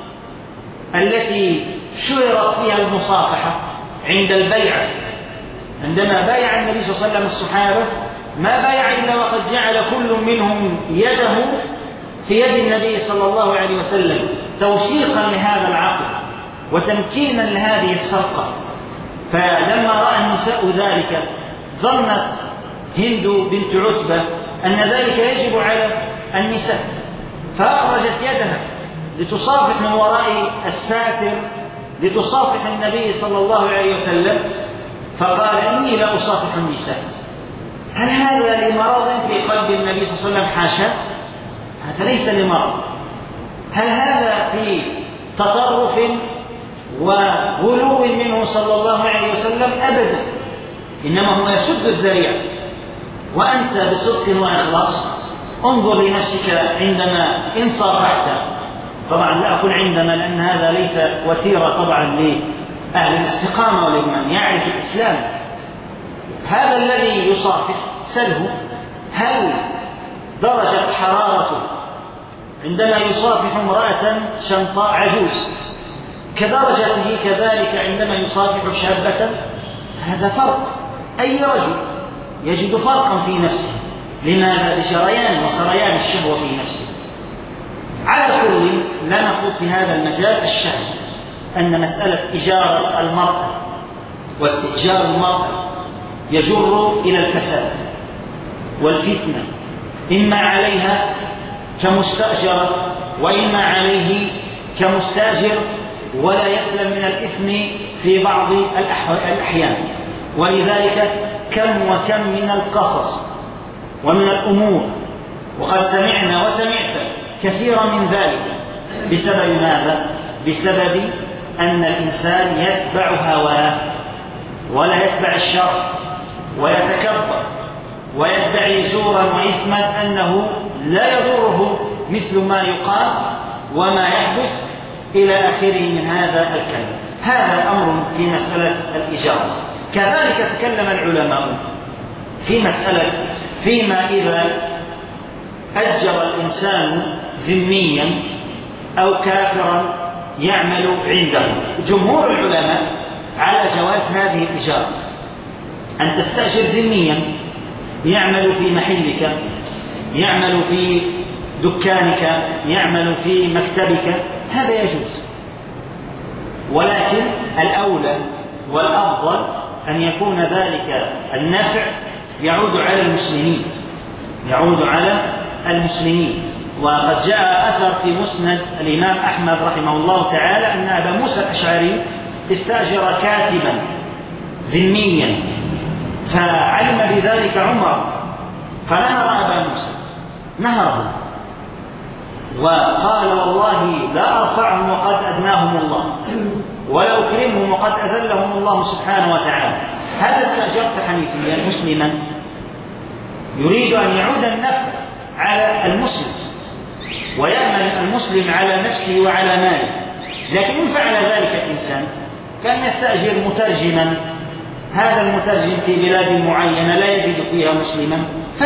التي شهرت فيها المصافحة عند البيعة، عندما بايع النبي صلى الله عليه وسلم الصحابة ما بايع إلا وقد جعل كل منهم يده في يد النبي صلى الله عليه وسلم توثيقا لهذا العقد وتمكينا لهذه الصفقة. فلما رأى النساء ذلك ظنت هند بنت عتبة أن ذلك يجب على النساء، فأخرجت يدها لتصافح من وراء الساتر لتصافح النبي صلى الله عليه وسلم، فقال إني لا أصافح النساء. هل هذا لمرض في قلب النبي صلى الله عليه وسلم؟ حاشا، هذا ليس لمرض. هل هذا في تطرف وغلو منه صلى الله عليه وسلم؟ أبدا، إنما هو يسد الذريعة. وأنت بصدق وإخلاص انظر لنفسك عندما إن صافحت، طبعا لا أقول عندما لأن هذا ليس وتيرة طبعا لأهل الاستقامة والإيمان يعرف الإسلام. هذا الذي يصافح سله هل درجة حرارته عندما يصافح امرأة شنطاء عجوز كدرجته كذلك عندما يصافح شابة؟ هذا فرق. أي رجل يجد فرقا في نفسه. لماذا؟ بجريان وسريان الشهوة في نفسه. على كل لا نقول في هذا المجال الشأن أن مسألة إجارة المرأة واستئجار المرأة يجر إلى الفساد والفتنة، إما عليها كمستأجرة وإما عليه كمستاجر، ولا يسلم من الإثم في بعض الأحيان. ولذلك كم وكم من القصص ومن الأمور وقد سمعنا وسمعت كثيرا من ذلك بسبب ماذا؟ بسبب أن الإنسان يتبع هواه ولا يتبع الشرع ويتكبر ويدعي زورا وإثما أنه لا يضره مثل ما يقال وما يحدث إلى آخره من هذا الكلام. هذا أمر في مسألة الإجارة. كذلك تكلم العلماء في مسألة فيما إذا أجر الإنسان ذميا أو كافرا يعمل عنده. جمهور العلماء على جواز هذه الإجارة، أن تستأجر ذميا يعمل في محلك، يعمل في دكانك، يعمل في مكتبك، هذا يجوز. ولكن الأولى والأفضل أن يكون ذلك النفع يعود على المسلمين، يعود على المسلمين. وقد جاء أثر في مسند الإمام أحمد رحمه الله تعالى أن أبا موسى الأشعري استأجر كاتبا ذميا فعلم بذلك عمر فنهر أبا موسى، نهره وقال والله لا أرفعهم وقد أدناهم الله ولا أكرمهم وقد أذلهم الله سبحانه وتعالى، هذا استأجرت حنيفيا مسلما يريد أن يعود النفع على المسلم ويأمن المسلم على نفسه وعلى ماله، لكن إن فعل ذلك الإنسان كان يستأجر مترجما، هذا المترجم في بلاد معينة لا يجد فيها مسلما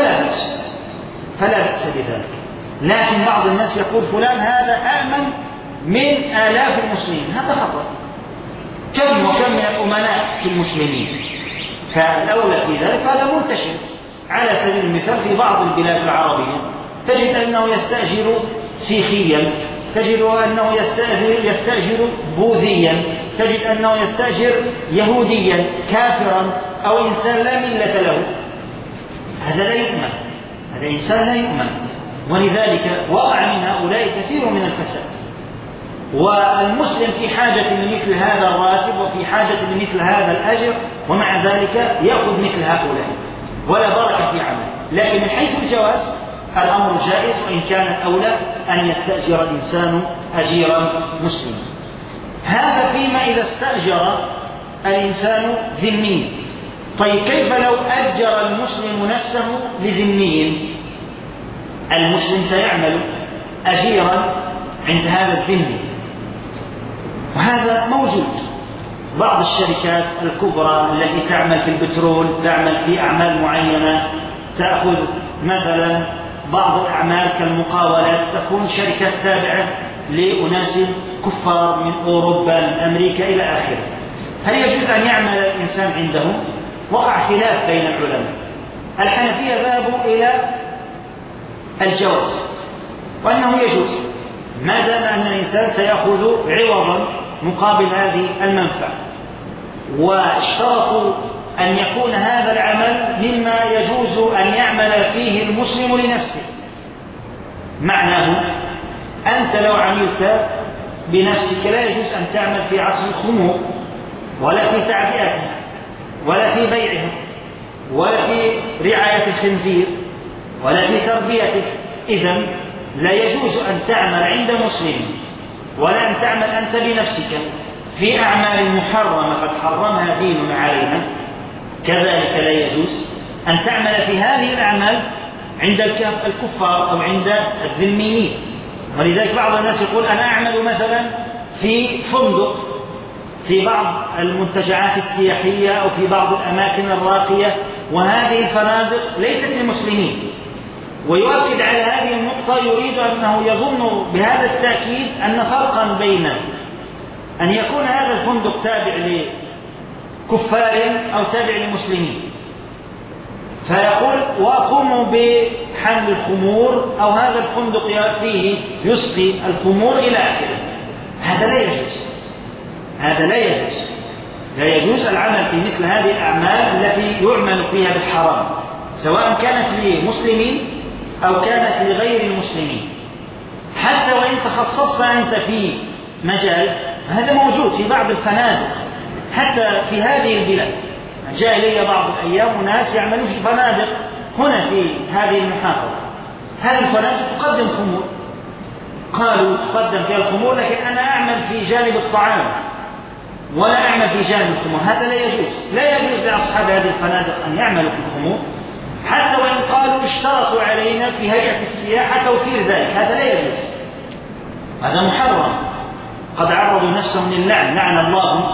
فلا بأس بذلك، لكن بعض الناس يقول فلان هذا آمن من آلاف المسلمين، هذا خطأ. كم وكم من الأمناء في المسلمين، فالأولى في ذلك هذا منتشر. على سبيل المثال في بعض البلاد العربية تجد أنه يستأجر سيخيا، تجد أنه يستأجر بوذيا، تجد أنه يستأجر يهوديا كافرا أو إنسان لا ملة له، هذا لا يؤمن، هذا إنسان لا يؤمن، ولذلك وقع من هؤلاء كثير من الفساد. والمسلم في حاجة لمثل هذا الراتب وفي حاجة لمثل هذا الأجر، ومع ذلك يأخذ مثل هؤلاء ولا بركة في عمله. لكن من حيث الجواز الأمر جائز، وإن كان الأولى أن يستأجر الإنسان أجيرا مسلما. هذا فيما إذا استأجر الإنسان ذمي. طيب كيف لو أجر المسلم نفسه لذمي؟ المسلم سيعمل أجيرا عند هذا الذمي، وهذا موجود. بعض الشركات الكبرى التي تعمل في البترول، تعمل في أعمال معينة، تأخذ مثلا بعض الأعمال كالمقاولات، تكون شركات تابعة لأناس كفار من أوروبا من أمريكا إلى آخره. هل يجوز أن يعمل الإنسان عندهم؟ وقع خلاف بين العلماء. الحنفية ذهبوا إلى الجواز وأنه يجوز ما دام أن الإنسان سيأخذ عوضا مقابل هذه المنفعة، واشترطوا أن يكون هذا العمل مما يجوز أن يعمل فيه المسلم لنفسه. معناه أنت لو عملت بنفسك لا يجوز أن تعمل في عصر الخمور ولا في تعبئتها ولا في بيعها ولا في رعاية الخنزير ولا في تربيته. إذن لا يجوز أن تعمل عند مسلم ولا أن تعمل أنت بنفسك في أعمال محرمة قد حرمها ديننا علينا. كذلك لا يجوز أن تعمل في هذه الأعمال عند الكفار أو عند الذميين. ولذلك بعض الناس يقول أنا أعمل مثلا في فندق في بعض المنتجعات السياحية أو في بعض الأماكن الراقية، وهذه الفنادق ليست للمسلمين، ويؤكد على هذه النقطة. يريد أنه يظن بهذا التأكيد أن فرقا بين أن يكون هذا الفندق تابع لكفار أو تابع للمسلمين، فيقول وأقوم بحمل الخمور أو هذا الفندق فيه يسقي الخمور إلى آخره. هذا لا يجوز، هذا لا يجوز. لا يجوز العمل في مثل هذه الأعمال التي يعمل فيها بالحرام، سواء كانت لمسلمين أو كانت لغير المسلمين. حتى وإن تخصصت أنت في مجال، هذا موجود في بعض الفنادق حتى في هذه البلاد. جاء إلي بعض الأيام ناس يعملون في فنادق هنا في هذه المحافظة. هذه الفنادق تقدم خمور، قالوا تقدم فيها الخمور، لكن أنا أعمل في جانب الطعام ولا أعمل في جانب الخمور. هذا لا يجوز. لا يجوز لأصحاب هذه الفنادق أن يعملوا في الخمور، حتى وإن قالوا اشترطوا علينا في هيئة السياحة توفير ذلك. هذا لا يجوز، هذا محرم. قد عرضوا نفسهم للعن، لعن الله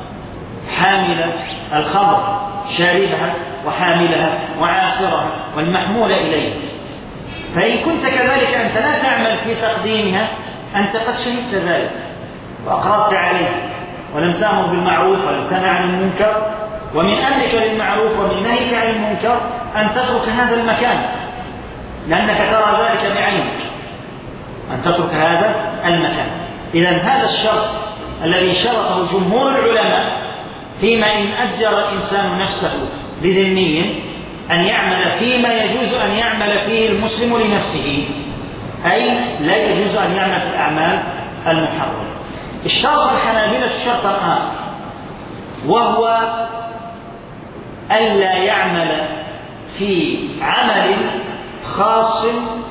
حامل الخمر شاربها وحاملها وعاصرها والمحمول إليه. فإن كنت كذلك أنت لا تعمل في تقديمها، أنت قد شهدت ذلك وأقررت عليه ولم تأمر بالمعروف ولم تنهى عن المنكر. ومن أمرك للمعروف ومن نهيك عن المنكر أن تترك هذا المكان، لأنك ترى ذلك بعينك، أن تترك هذا المكان. إذن هذا الشرط الذي شرطه جمهور العلماء فيما إن أجر الإنسان نفسه لذمي أن يعمل فيما يجوز أن يعمل فيه المسلم لنفسه، أي لا يجوز أن يعمل في الأعمال المحرمة. اشترط الحنابلة شرطا آخر، وهو ألا يعمل في عمل خاص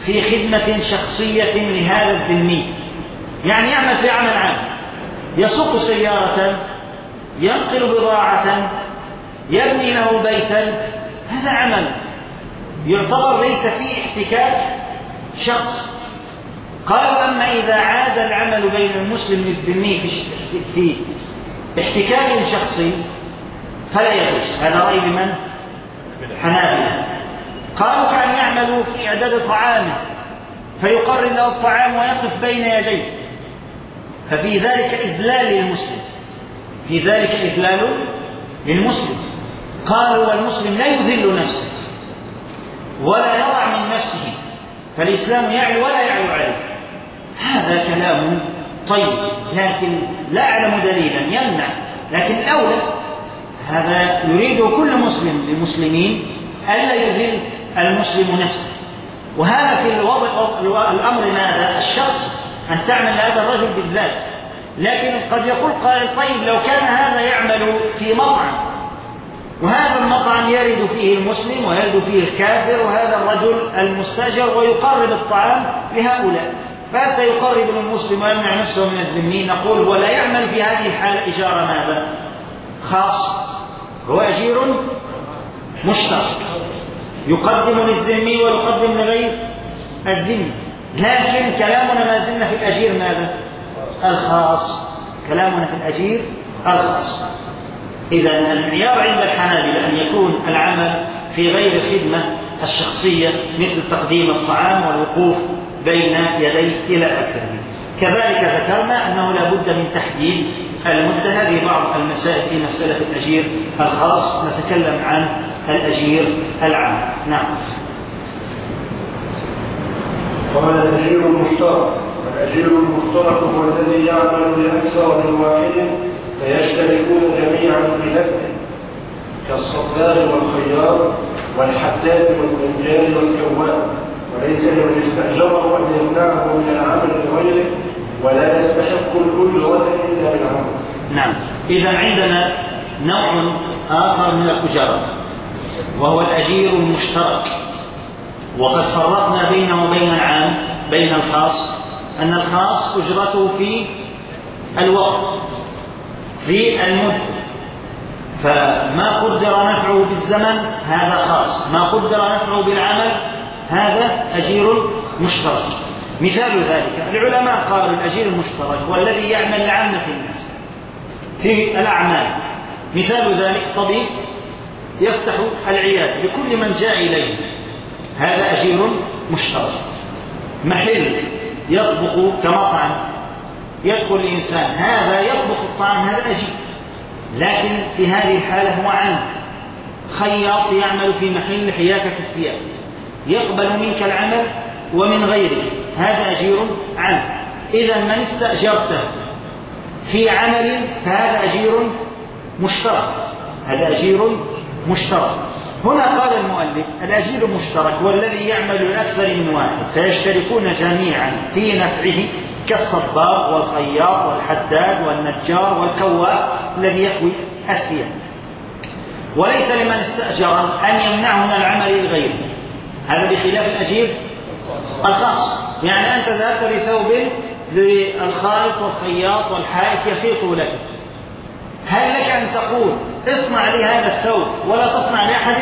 في خدمة شخصية لهذا الذمي، يعني يعمل في عمل عام، يسوق سيارة، ينقل بضاعة، يبني له بيتا، هذا عمل يعتبر ليس فيه احتكاك شخص. قالوا أما إذا عاد العمل بين المسلم والذمي في احتكاك شخصي فلا يجوز. هذا رأي لمن؟ حنابلة. قالوا كان يعمل في إعداد طعامه فيقرر له الطعام ويقف بين يديه، ففي ذلك إذلال للمسلم، في ذلك إذلال للمسلم. قالوا والمسلم لا يذل نفسه ولا يضع من نفسه، فالإسلام يعلو ولا يعلو عليه. هذا كلام طيب، لكن لا أعلم دليلا يمنع، لكن الأولى هذا يريد كل مسلم للمسلمين ألا يذل المسلم نفسه. وهذا في الأمر ماذا؟ الشخص أن تعمل هذا الرجل بالذات. لكن قد يقول قائل طيب لو كان هذا يعمل في مطعم، وهذا المطعم يرد فيه المسلم ويرد فيه الكافر وهذا الرجل المستأجر ويقرب الطعام لهؤلاء، فسيقرب المسلم ويمنع نفسه من الذمي، نقول ولا يعمل في هذه الحالة إجارة ماذا؟ خاص، هو أجير مشترك، يقدم للذمي ويقدم لغير الذمي. لكن كلامنا ما زلنا في الأجير ماذا؟ الخاص، كلامنا في الأجير الخاص. إذا المعيار عند الحنابلة أن يكون العمل في غير الخدمة الشخصية مثل تقديم الطعام والوقوف بين يديه إلى آخره. كذلك ذكرنا أنه لا بد من تحديد المدة. هذه بعض المسائل في مسألة الأجير الخاص، نتكلم عن الأجير العام. نعم. قال الأجير المشترك. الأجير المشترك هو الذي يعمل لأكثر من واحد فيشتركون جميعا في نفسه، كالصباغ والخياط والحداد والنجار والكواب، وليس لمن استأجره أن يمنعه من العمل لغيره، ولا يستحق الأجرة إلا بالعمل. نعم. إذا عندنا نوع آخر من الأجرة وهو الأجير المشترك، وقد فرقنا بينه وبين العام، بين الخاص، أن الخاص أجرته في الوقت، في المدة، فما قدر نفعه بالزمن هذا خاص، ما قدر نفعه بالعمل هذا أجير مشترك. مثال ذلك العلماء قالوا الأجير المشترك والذي يعمل لعامة الناس في الأعمال. مثال ذلك طبيب يفتح العيادة لكل من جاء إليه، هذا أجير مشترك. محل يطبخ كمطعم، يدخل الإنسان هذا يطبخ الطعام، هذا أجير، لكن في هذه الحالة هو عام. خياط يعمل في محل حياكة الثياب، يقبل منك العمل ومن غيره، هذا أجير عام. إذا من استأجرته في عمل فهذا أجير مشترك، هذا أجير مشترك. هنا قال المؤلف الأجير المشترك والذي يعمل لأكثر من واحد فيشتركون جميعا في نفعه، كالصباغ والخياط والحداد والنجار والكواب الذي يكوي الثياب، وليس لمن استأجر أن يمنعه من العمل لغيره. هذا بخلاف الأجير الخاص. يعني أنت ذهبت لثوب للخائط والخياط والحائط يخيط لك، هل لك أن تقول اصنع لي هذا الثوب ولا تصنع لأحد؟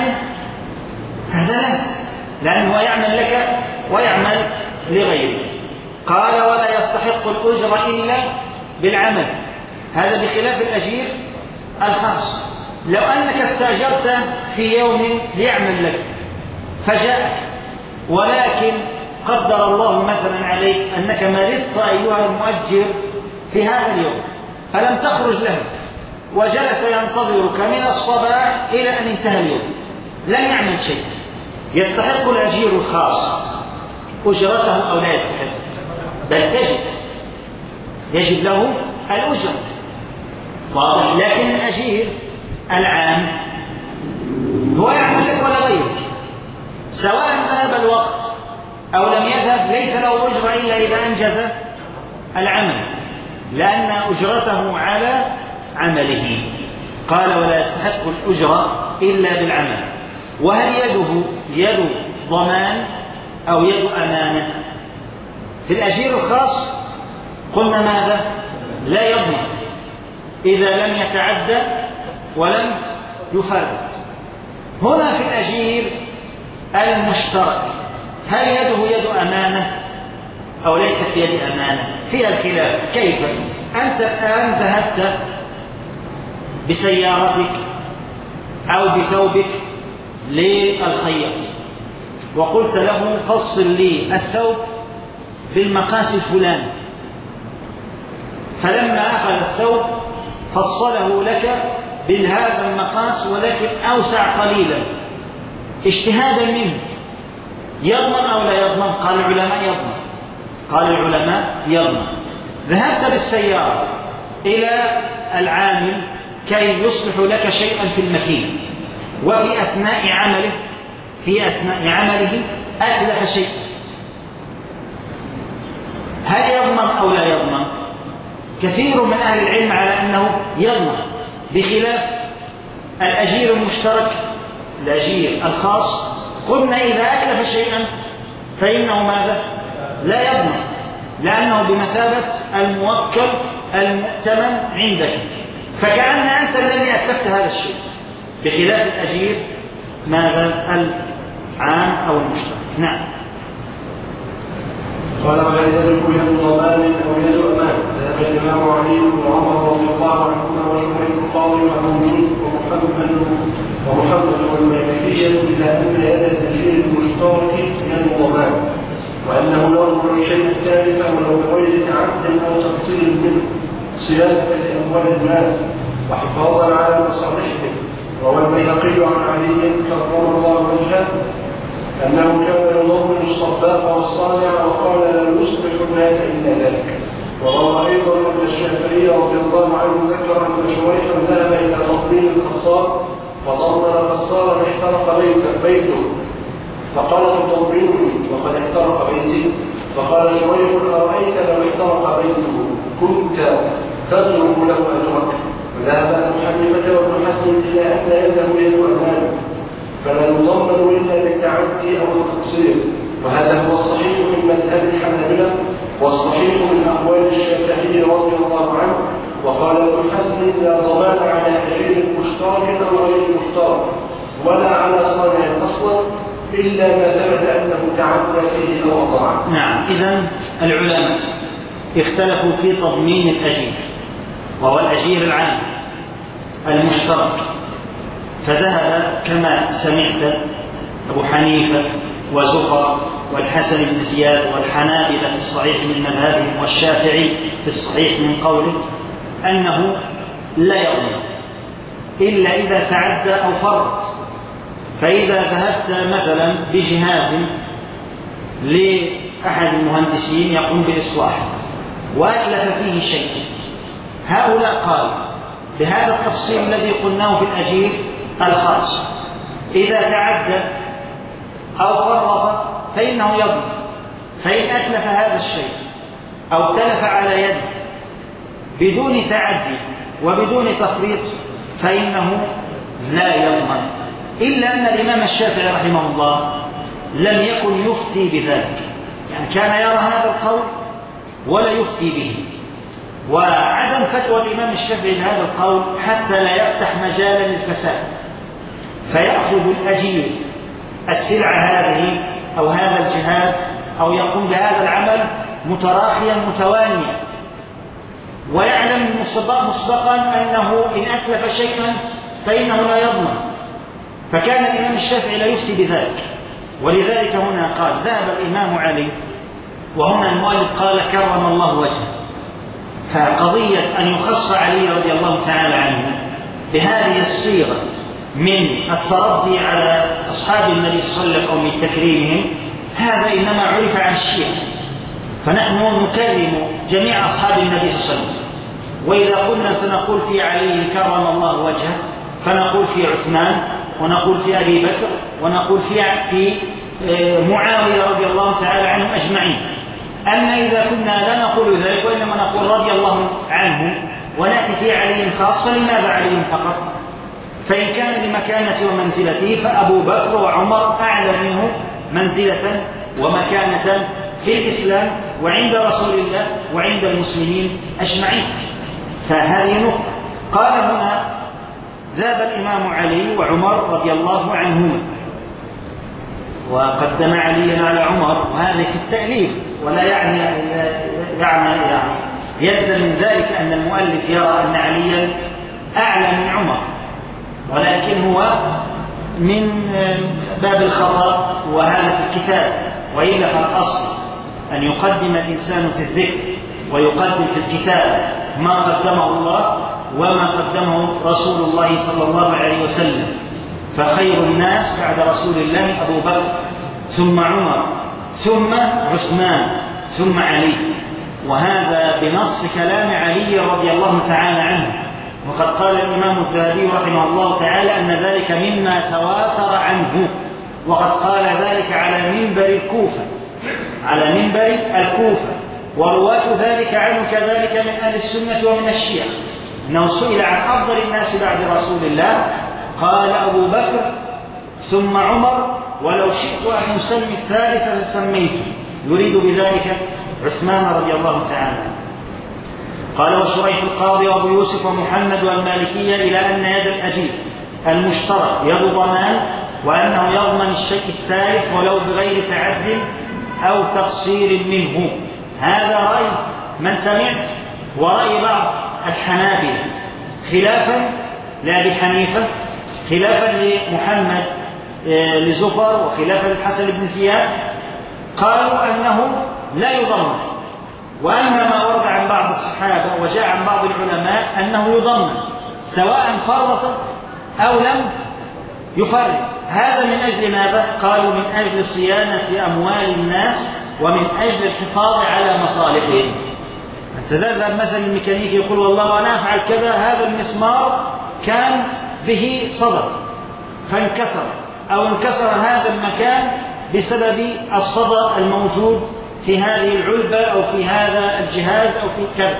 هذا لا، لأنه يعمل لك ويعمل لغيره. قال ولا يستحق الأجر إلا بالعمل، هذا بخلاف الأجير الخاص. لو أنك استأجرت في يوم ليعمل لك فجاءك، ولكن قدر الله مثلا عليك أنك مرضت أيها المؤجر في هذا اليوم فلم تخرج له، وجلس ينتظرك من الصباح إلى أن انتهى اليوم، لم يعمل شيء، يستحق الأجير الخاص أجرته أو لا يستحق؟ بل يجب له الأجر، واضح. لكن الأجير العام هو يعمل لك ولا غيرك، سواء ذهب الوقت أو لم يذهب، ليس له أجر إلا إذا أنجز العمل، لأن أجرته على عمله. قال ولا يستحق الأجرة إلا بالعمل. وهل يده يد ضمان أو يد أمانة. في الأجير الخاص قلنا ماذا؟ لا يضمن إذا لم يتعدى ولم يفرط. هنا في الأجير المشترك هل يده يد أمانة أو ليست يد أمانة؟ فيها الخلاف. كيف؟ أنت الآن ذهبت بسيارتك أو بثوبك للخياط وقلت له فصل لي الثوب بالمقاس الفلاني، فلما أخذ الثوب فصله لك بهذا المقاس ولكن أوسع قليلا اجتهادا منه، يضمن أو لا يضمن؟ قال العلماء يضمن. ذهبت بالسيارة إلى العامل كي يصلح لك شيئا في المكينة، وفي أثناء عمله أتلف شيء، هل يضمن أو لا يضمن؟ كثير من أهل العلم على أنه يضمن، بخلاف الأجير المشترك الأجير الخاص. قلنا إذا أتلف شيئا فإنه ماذا؟ لا يضمن، لأنه بمثابة الموكل المؤتمن عندك، فكأن أنت الذي أتلفت هذا الشيء، بخلاف الأجير ماذا؟ العام أو المشترك. نعم. قال وهل يد ضمان أو يد أمان؟ ذهب الإمام علي بن عمر رضي الله عنهما وشريح القاضي ومحمد والمالكية إلى أن يد الأجير المشترك يد ضمان، وأنه يضمن الشيء الثالث ولو بغير تعد أو تقصير منه صيانة لأموال الناس وحفاظا على مصالحهم. روى البيهقي عن علي كرم الله وجهه أنه كان يضمن الصباغ والصانع وقال لا يصلح الناس إلا ذلك. وروى أيضا أن الشافعي رضي الله عنه ذكر أن شريحا ذهب إلى تضمين الخصاب فضمن خصارا احترق بيته فقال تضمنني وقد احترق بيتي، فقال شريح أرأيت لو احترق بيته كنت تترك له أجرك؟ وذهب أبو حنيفة وابن حزم إلى أن يده يد أمان فلا يضمن إلا بالتعدي أو التقصير، وهذا هو الصحيح من مذهب الحنابلة والصحيح من أقوال الشافعي رضي الله عنه. وقال ابن حزم لا ضمان على أجير مشترك أو غير مشترك ولا على صانع أصلا إلا ما ثبت أنه تعدى فيه أو أضاع. نعم. إذن العلماء اختلفوا في تضمين الأجير، وهو الأجير العام المشترك، فذهب كما سمعت أبو حنيفة وزفر والحسن بن زياد والحنابلة في الصحيح من مذهبهم والشافعي في الصحيح من قوله أنه لا يضمن إلا إذا تعدى أو فرط. فإذا ذهبت مثلا بجهاز لأحد المهندسين يقوم بإصلاح وأتلف فيه شيء، هؤلاء قالوا بهذا التفصيل الذي قلناه في الأجير الخاص إذا تعدى أو فرط فإنه يضمن، فإن أتلف هذا الشيء أو تلف على يد بدون تعدي وبدون تفريط فإنه لا يضمن. إلا أن الإمام الشافعي رحمه الله لم يكن يفتي بذلك، يعني كان يرى هذا القول ولا يفتي به. وعدم فتوى الإمام الشافعي بهذا القول حتى لا يفتح مجالا للفساد، فيأخذ الأجير السلعة هذه أو هذا الجهاز أو يقوم بهذا العمل متراخيا متوانيا، ويعلم مسبقا أنه إن أتلف شيئا فإنه لا يضمن، فكان الإمام الشافعي لا يفتي بذلك. ولذلك هنا قال ذهب الإمام علي، وهنا المؤلف قال كرم الله وجهه، فقضية أن يخص علي رضي الله تعالى عنه بهذه الصيغة من الترضي على أصحاب النبي صلى الله عليه وسلم أو من تكريمهم، هذا إنما عرف عن الشيعة، فنحن نكرم جميع أصحاب النبي صلى الله عليه وسلم. وإذا قلنا سنقول في علي كرم الله وجهه فنقول في عثمان، ونقول في أبي بكر، ونقول في معاوية رضي الله تعالى عنهم أجمعين. أما إذا كنا لا نقول ذلك وإنما نقول رضي الله عنه ونأتي في علي خاص، فلماذا علي فقط؟ فإن كان لمكانة ومنزلته فأبو بكر وعمر أعلى منه منزلة ومكانة في الإسلام وعند رسول الله وعند المسلمين أجمعين. فهذه نقطة. قال هنا: ذهب الإمام علي وعمر رضي الله عنهما، وقدم عليا على عمر، وهذا في التأليف، ولا يعني يلزم من ذلك أن المؤلف يرى أن عليا أعلى من عمر، ولكن هو من باب الخطأ، وهذا في الكتاب. وإلا فالأصل أن يقدم الإنسان في الذكر ويقدم في الكتاب ما قدمه الله وما قدمه رسول الله صلى الله عليه وسلم. فخير الناس بعد رسول الله أبو بكر، ثم عمر، ثم عثمان، ثم علي. وهذا بنص كلام علي رضي الله تعالى عنه. وقد قال الإمام الذهبي رحمه الله تعالى أن ذلك مما تواتر عنه، وقد قال ذلك على منبر الكوفة، على منبر الكوفة. ورواة ذلك عنه كذلك من أهل السنة ومن الشيعة، أنه سئل عن أفضل الناس بعد رسول الله قال أبو بكر ثم عمر، ولو شئت أن أسمي الثالث لسميته، يريد بذلك عثمان رضي الله تعالى. قال: وشريح القاضي وأبو يوسف ومحمد والمالكية إلى أن يد الأجير المشترك يد ضمان، وأنه يضمن الشيء الثالث ولو بغير تعد أو تقصير منه. هذا رأي من سمعت، ورأي بعض الحنابلة، خلافا لأبي حنيفة، خلافا لمحمد لزفر، وخلافا للحسن بن زياد، قالوا أنه لا يضمن. وأما ما ورد عن بعض الصحابة وجاء عن بعض العلماء أنه يضمن سواء فرط أو لم يفرط. هذا من أجل ماذا؟ قالوا من أجل صيانة أموال الناس ومن أجل الحفاظ على مصالحهم. أنت تذهب مثلا الميكانيكي يقول: والله أنا أفعل كذا، هذا المسمار كان به صدى فانكسر، أو انكسر هذا المكان بسبب الصدى الموجود في هذه العلبة أو في هذا الجهاز أو في كذا.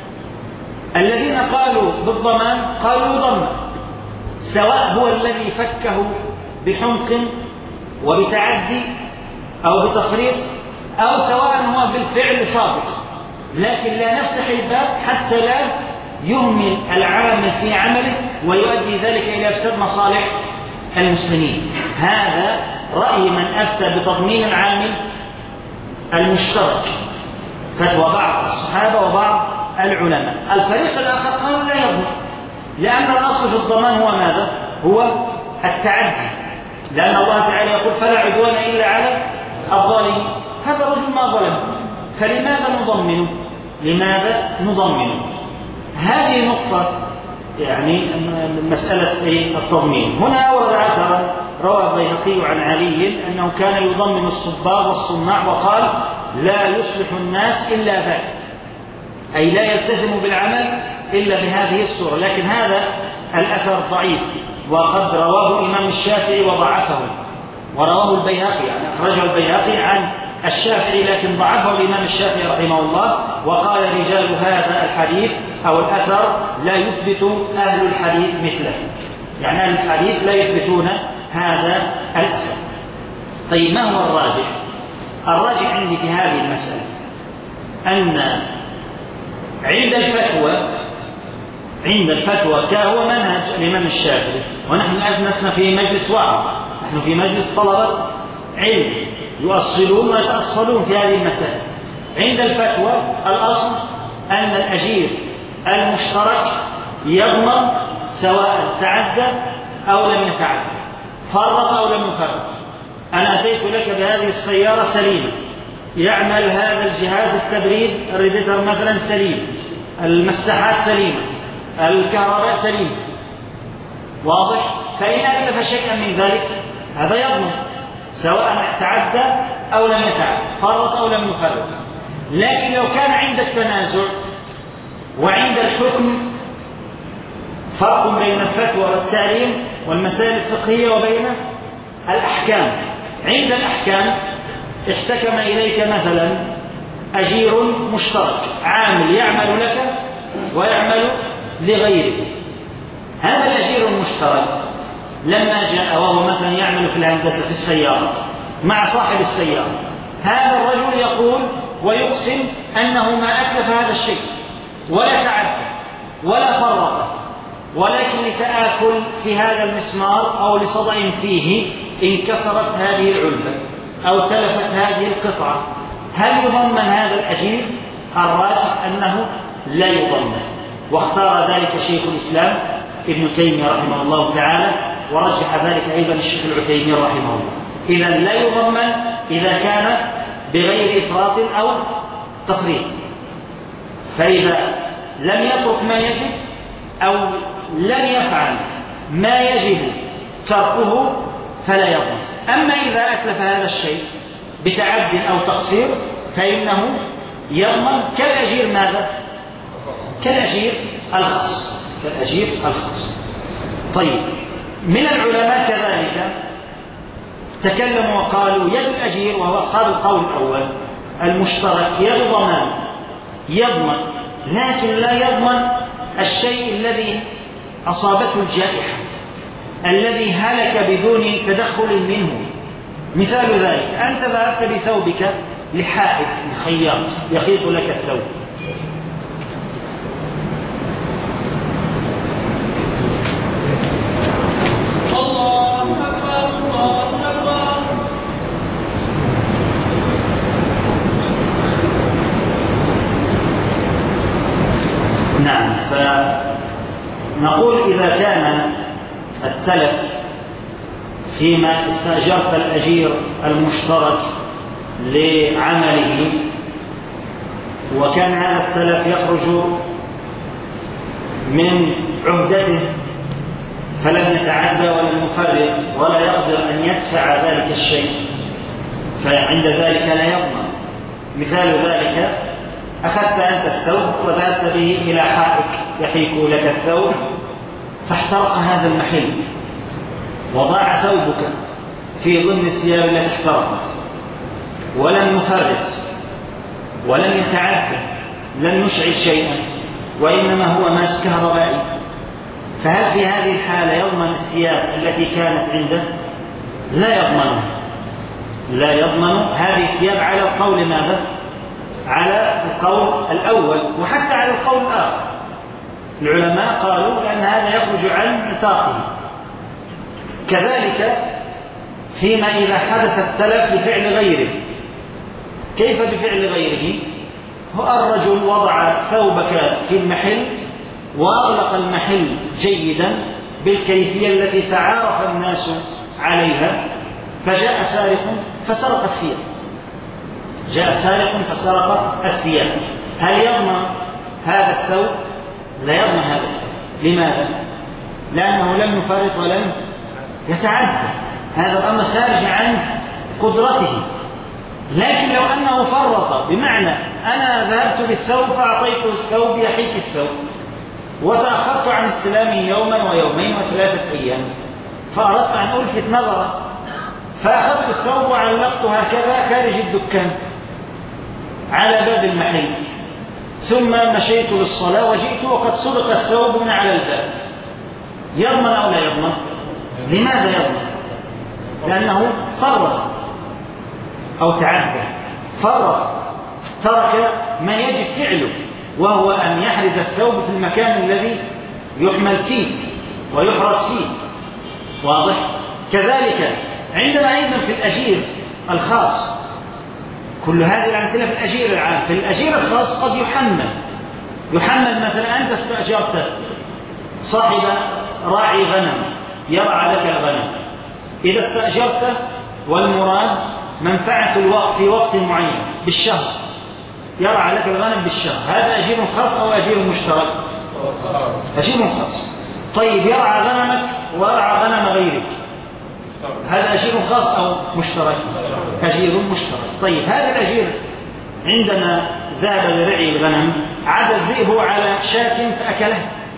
الذين قالوا بالضمان قالوا يضمن، سواء هو الذي فكه بحمق وبتعدي أو بتفريط، أو سواء هو بالفعل صادق، لكن لا نفتح الباب حتى لا يهمل العامل في عمله ويؤدي ذلك إلى إفساد مصالح المسلمين. هذا رأي من أفتى بتضمين العامل المشترك، فتوى بعض الصحابة وبعض العلماء. الفريق الآخر قالوا لا يضمن، لأن الأصل في الضمان هو ماذا؟ هو التعدي، لأن الله تعالى يقول: فلا عدوان إلا على الظالمين. هذا الرجل ما ظلم، فلماذا نضمنه؟ لماذا نضمنه؟ هذه نقطة، يعني مسألة التضمين. هنا أورد أثرا روى البيهقي عن علي أنه كان يضمن الصباغ والصناع، وقال: لا يصلح الناس إلا ذاك، أي لا يلتزم بالعمل إلا بهذه الصورة. لكن هذا الأثر ضعيف، وقد رواه الإمام الشافعي وضعفه، ورواه البيهقي، يعني أخرجه البيهقي عن الشافعي، لكن ضعفه الإمام الشافعي رحمه الله، وقال: رجال هذا الحديث أو الأثر لا يثبت أهل الحديث مثله، يعني أهل الحديث لا يثبتون هذا الأثر. طيب، ما هو الراجح؟ الراجح عندي في هذه المسألة أن عند الفتوى كهو منهج الإمام الشافعي، ونحن لسنا في مجلس وعظ، نحن في مجلس طلبة علم يؤصلون ويتأصلون في هذه المسائل. عند الفتوى الأصل أن الأجير المشترك يضمن سواء تعدى أو لم يتعدى، فرط أو لم يفرط. أنا أتيت لك بهذه السيارة سليمة، يعمل هذا الجهاز التبريد الريديتر مثلا سليم، المساحات سليمة، الكهرباء سليمة، واضح؟ فإن أتلف شيئا من ذلك هذا يضمن سواء تعدى أو لم يتعدى، فرط أو لم يفرط. لكن لو كان عند التنازع وعند الحكم فرق بين الفتوى والتعليم والمسائل الفقهية وبين الأحكام. عند الأحكام احتكم إليك مثلا أجير مشترك، عامل يعمل لك ويعمل لغيره. هذا الأجير المشترك لما جاء وهو مثلا يعمل في الهندسة في السيارة مع صاحب السيارة، هذا الرجل يقول ويقسم أنه ما أتلف هذا الشيء ولا تعدى ولا فرط، ولكن لتآكل في هذا المسمار أو لصدع فيه انكسرت هذه العلبة أو تلفت هذه القطعة، هل يضمن هذا الأجير؟ الراجح أنه لا يضمن، واختار ذلك شيخ الإسلام ابن تيمية رحمه الله تعالى، ورجح ذلك أيضا الشيخ العثيمين رحمه الله. إذا لا يضمن إذا كان بغير إفراط أو تفريط، فإذا لم يترك ما يجب أو لم يفعل ما يجب تركه فلا يضمن. أما إذا أتلف هذا الشيء بتعد أو تقصير فإنه يضمن كالأجير ماذا؟ كالأجير الخاص، كالأجير الخاص. طيب، من العلماء كذلك تكلموا وقالوا يد الأجير، وهو أصحاب القول الأول المشترك، يد ضمان، يضمن، لكن لا يضمن الشيء الذي أصابته الجائحة، الذي هلك بدون تدخل منه. مثال ذلك أنت ذهبت بثوبك لحائط الخياط يخيط لك الثوب، نعم، فنقول إذا كان التلف فيما استأجرت الأجير المشترك لعمله، وكان هذا التلف يخرج من عهدته فلم يتعدى ولم يفرط ولا يقدر أن يدفع ذلك الشيء، فعند ذلك لا يضمن. مثال ذلك أخذت أنت الثوب وذهبت به إلى حائط يحيك لك الثوب فاحترق هذا المحل، وضاع ثوبك في ضمن الثياب التي احترقت، ولم يفرط ولم يتعدى، لم يشعل شيئا، وإنما هو ماس كهربائي، فهل في هذه الحالة يضمن الثياب التي كانت عنده؟ لا يضمنها، لا يضمن هذه الثياب على القول ماذا؟ على القول الأول، وحتى على القول الآخر. العلماء قالوا لأن هذا يخرج عن نطاقه. كذلك فيما إذا حدث التلف بفعل غيره. كيف بفعل غيره؟ هو الرجل وضع ثوبك في المحل وأغلق المحل جيدا بالكيفية التي تعارف الناس عليها، فجاء سارق فسرق الثياب، جاء سارق فسرق الثياب، هل يضمن هذا الثوب؟ لا يضمن هذا الثوب. لماذا؟ لأنه لم يفرط ولم يتعدى، هذا الأمر خارج عن قدرته. لكن لو أنه فرط، بمعنى أنا ذهبت بالثوب فأعطيته الثوب يحيك الثوب، وتأخرت عن استلامه يوما ويومين وثلاثة أيام، فأردت أن ألفت نظره، فأخذت الثوب وعلقته هكذا خارج الدكان على باب المحل، ثم مشيت للصلاة وجئت وقد سرق الثوب من على الباب، يضمن أو لا يضمن؟ لماذا يضمن؟ لأنه فرط أو تعدى، فرط، ترك ما يجب فعله، وهو أن يحرز الثوب في المكان الذي يحمل فيه ويحرز فيه. واضح؟ كذلك عندنا أيضا في الأجير الخاص، كل هذه الأمثلة في الأجير العام. في الأجير الخاص قد يحمل مثلا أنت استأجرت صاحب راعي غنم يرعى لك الغنم، إذا استأجرته والمراد منفعة الوقت في وقت معين بالشهر، يرعى لك الغنم بالشهر، هذا أجير خاص أو أجير مشترك؟ أجير خاص. طيب يرعى غنمك ويرعى غنم غيرك، هذا أجير خاص أو مشترك؟ أجير مشترك. طيب هذا الأجير عندما ذهب لرعي الغنم عاد الذئب على شاة فأكله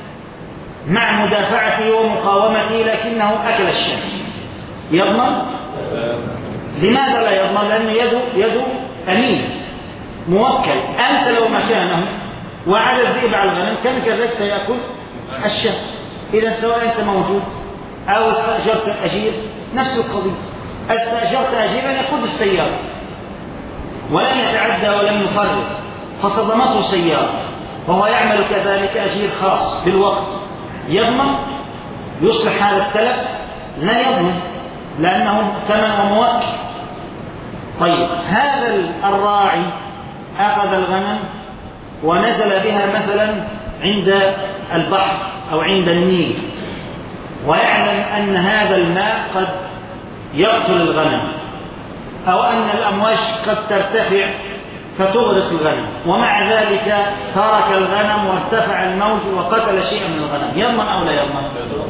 مع مدافعته ومقاومته، لكنه أكل الشاة، يضمن؟ لماذا لا يضمن؟ لأنه يده أمين موكل. أنت لو مكانه وعاد الذئب على الغنم كان كذلك سيأكل الشاة. إذا سواء أنت موجود أو استأجرت الأجير نفس القضية، استأجرت أجيرا يقود السيارة، ولم يتعدى ولم يفرط فصدمته سيارة وهو يعمل كذلك أجير خاص بالوقت، يضمن يصلح هذا التلف؟ لا يضمن، لأنه ثمن وموكل. طيب هذا الراعي أخذ الغنم ونزل بها مثلا عند البحر أو عند النيل، ويعلم أن هذا الماء قد يقتل الغنم أو أن الأمواج قد ترتفع فتغرق الغنم، ومع ذلك ترك الغنم وارتفع الموج وقتل شيئا من الغنم، يضمن أو لا يضمن؟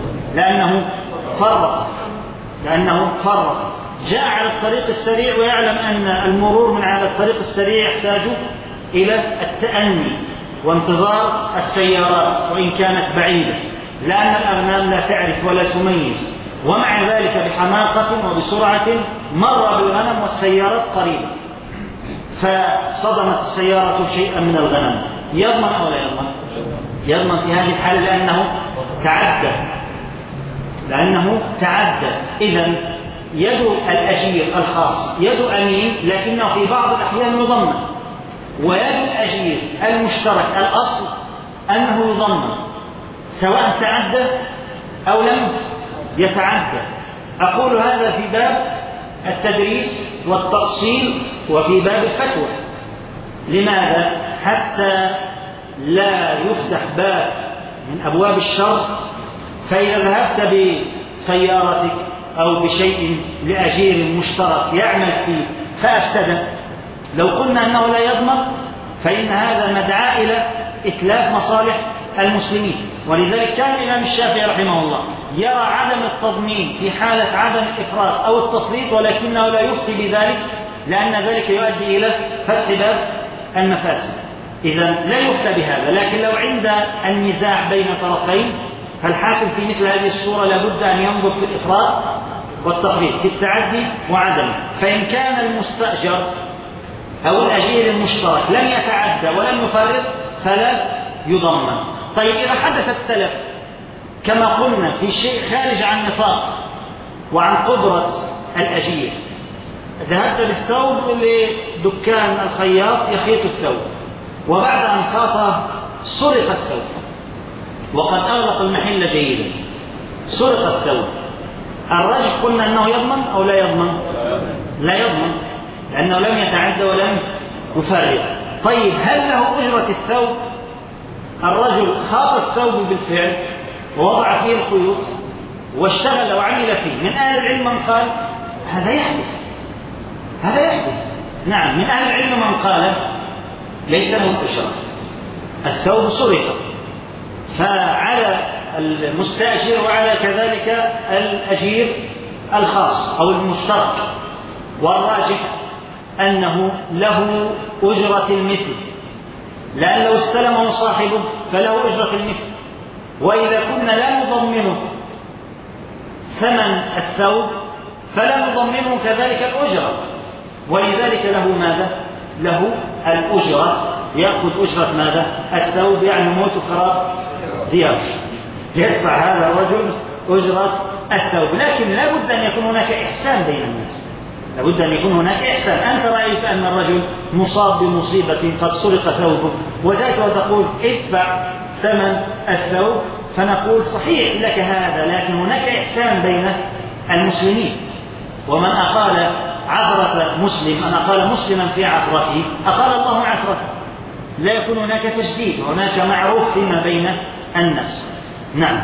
لأنه فرط. جاء على الطريق السريع ويعلم أن المرور من على الطريق السريع يحتاج إلى التأني وانتظار السيارات وإن كانت بعيدة، لأن الأغنام لا تعرف ولا تميز، ومع ذلك بحماقة وبسرعة مر بالغنم والسيارات قريبة فصدمت السيارة شيئا من الغنم، يضمن أو لا يضمن؟ يضمن في هذه الحالة لأنه تعدى. إذن يد الأجير الخاص يد أمين، لكنه في بعض الأحيان يضمن، ويد الأجير المشترك الأصل أنه يضمن سواء تعدى أو لم يتعدى. أقول هذا في باب التدريس والتأصيل وفي باب الفتوى. لماذا؟ حتى لا يفتح باب من أبواب الشر، فإذا ذهبت بسيارتك أو بشيء لأجير مشترك يعمل فيه فأفسده، لو قلنا أنه لا يضمن فإن هذا مدعاة إلى إتلاف مصالح المسلمين. ولذلك كان الإمام الشافعي رحمه الله يرى عدم التضمين في حالة عدم الإفراط أو التفريط، ولكنه لا يفتي بذلك لأن ذلك يؤدي إلى فتح باب المفاسد. إذن لا يفتى بهذا، لكن لو عند النزاع بين طرفين فالحاكم في مثل هذه الصورة لابد أن ينظر في الإفراط والتفريط، في التعدي وعدمه. فإن كان المستأجر أو الأجير المشترك لم يتعدى ولم يفرط فلا يضمن. طيب إذا حدث التلف كما قلنا في شيء خارج عن نطاق وعن قدرة الأجير، ذهبت بالثوب لدكان الخياط يخيط الثوب، وبعد أن خاطه سرق الثوب وقد أغلق المحل جيدا، سرق الثوب، الرجل قلنا أنه يضمن أو لا يضمن؟ لا يضمن، لأنه لم يتعدى ولم يفرط. طيب هل له أجرة الثوب؟ الرجل خاط الثوب بالفعل ووضع فيه الخيوط واشتغل وعمل فيه، من أهل العلم من قال هذا يحدث. نعم، من أهل العلم من قال ليس له أجرة، الثوب سرق، فعلى المستأجر وعلى كذلك الأجير الخاص أو المشترك، والراجح أنه له أجرة المثل، لأن لو استلمه صاحبه فله أجرة المثل. وإذا كنا لا نضمنه ثمن الثوب فلا نضمنه كذلك الأجرة، ولذلك له ماذا؟ له الأجرة، يأخذ أجرة ماذا؟ الثوب، يعني موت خراب ديار، يدفع هذا الرجل أجرة الثوب. لكن لا بد أن يكون هناك إحسان بين الناس، لابد أن يكون هناك إحسان. أنت رأيت أن الرجل مصاب بمصيبة قد سرق ثوبه وجاءت وتقول ادفع ثمن الثوب، فنقول صحيح لك هذا، لكن هناك إحسان بين المسلمين. ومن أقال عثرة مسلم، أن أقال مسلما في عثرته أقال الله عثرته، لا يكون هناك تجديد، هناك معروف فيما بين الناس. نعم.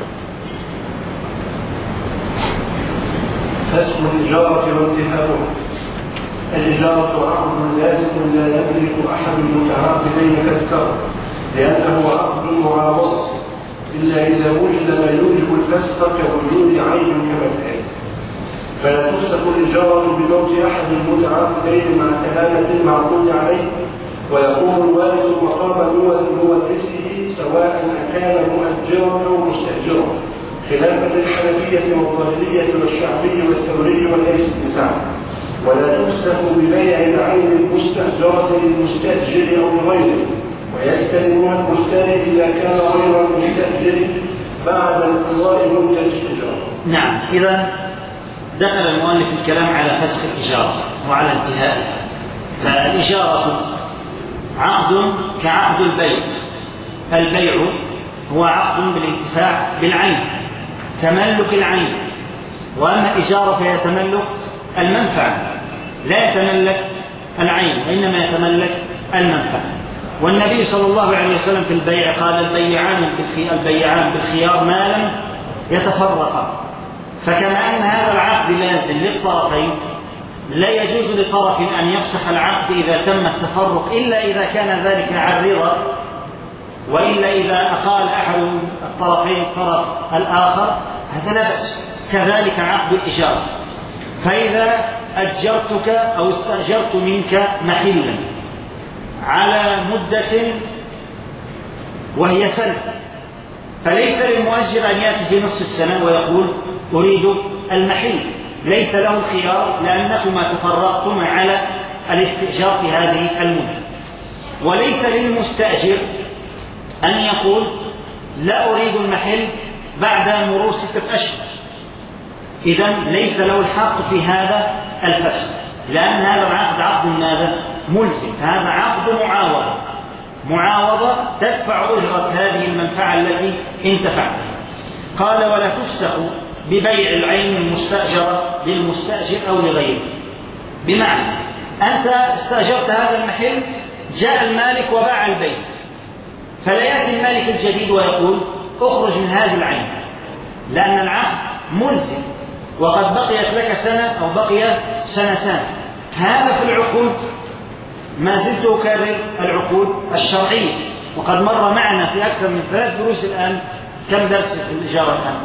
فاسم الإجارة وانتهاؤها. الإجارة عقد لازم لا يملك أحد المتعاقدين كالثرى، لأنه عقد معاوضة، إلا إذا وجد ما يوجب الفسق كوجود عين كمثال، فلا تفسق الإجارة بموت أحد المتعاقدين مع سلامة المعقود عليه، ويقوم الوارث مقام مورثه سواء كان مؤجرا أو مستأجرا، خلافا للحنفية والظاهرية والشعبي والثوري والليث بن سعد. ولا تفسق ببيع العين المستأجرة للمستأجر أو لغيره، ويستلم المشتري إذا كان غير المستأجر بعد انقضاء مدة الإجارة. نعم. إذا دخل المؤلف الكلام على فسخ الإجارة وعلى انتهائها. فالإجارة عقد كعقد البيع. البيع هو عقد بالانتفاع بالعين، تملك العين، وأما الإجارة فهي تملك المنفعة، لا يتملك العين وإنما يتملك المنفعة. والنبي صلى الله عليه وسلم في البيع قال البيعان بالخيار ما لم يتفرقا. فكما أن هذا العقد لازم للطرفين، لا يجوز لطرف أن يفسخ العقد إذا تم التفرق إلا إذا كان ذلك عن رضا، وإلا إذا أقال أحد الطرفين الطرف الآخر هذا لا بأس. كذلك عقد الإجارة. فإذا أجرتك أو استأجرت منك محلا على مدة وهي سنة، فليس للمؤجر أن يأتي في نصف السنة ويقول أريد المحل، ليس له الخيار لأنكما تفرقتم على الاستئجار في هذه المدة. وليس للمستأجر أن يقول لا أريد المحل بعد مرور 6 أشهر، إذن ليس له الحق في هذا الفسخ، لأن هذا العقد عقد ماذا؟ ملزم. فهذا عقد معاوضة تدفع أجرة هذه المنفعة التي انتفعت. قال ولا تفسخ ببيع العين المستأجرة للمستأجر أو لغيره. بمعنى أنت استأجرت هذا المحل، جاء المالك وباع البيت، فلا يأتي المالك الجديد ويقول اخرج من هذه العين، لأن العقد ملزم وقد بقيت لك سنة أو بقي سنتان. هذا في العقود ما زلت أكرر العقود الشرعية، وقد مر معنا في أكثر من 3 دروس الآن. كم درس في الإجارة الآن؟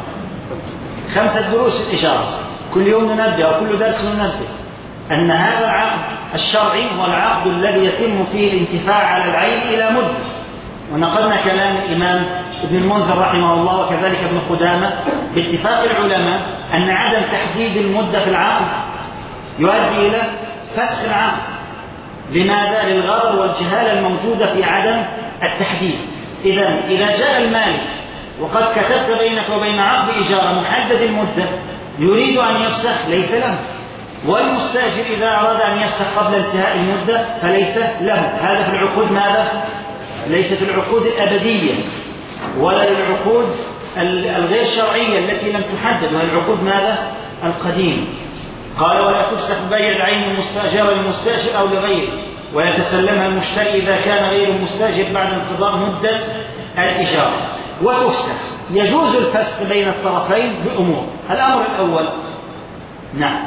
5 دروس في الإجارة، كل يوم ننبه وكل درس ننبه أن هذا العقد الشرعي هو العقد الذي يتم فيه الانتفاع على العين إلى مدة. ونقلنا كلام الإمام ابن المنذر رحمه الله وكذلك ابن قدامة باتفاق العلماء أن عدم تحديد المدة في العقد يؤدي إلى فسخ العقد. لماذا؟ للغرر والجهالة الموجودة في عدم التحديد. إذا جاء المالك وقد كتبت بينك وبين عقد إجارة محدد المدة يريد أن يفسخ ليس له، والمستأجر إذا أراد أن يفسخ قبل انتهاء المدة فليس له. هذا في العقود ماذا؟ ليس في العقود الأبدية ولا العقود الغير شرعية التي لم تحدد، وهي العقود ماذا؟ القديمة. قال ولا تفسخ بيع العين المستأجرة للمستأجر أو لغيره، ويتسلمها المشتري إذا كان غير المستأجر بعد انقضاء مدة الإجارة. وتفسخ، يجوز الفسخ بين الطرفين بأمور. الأمر الأول نعم.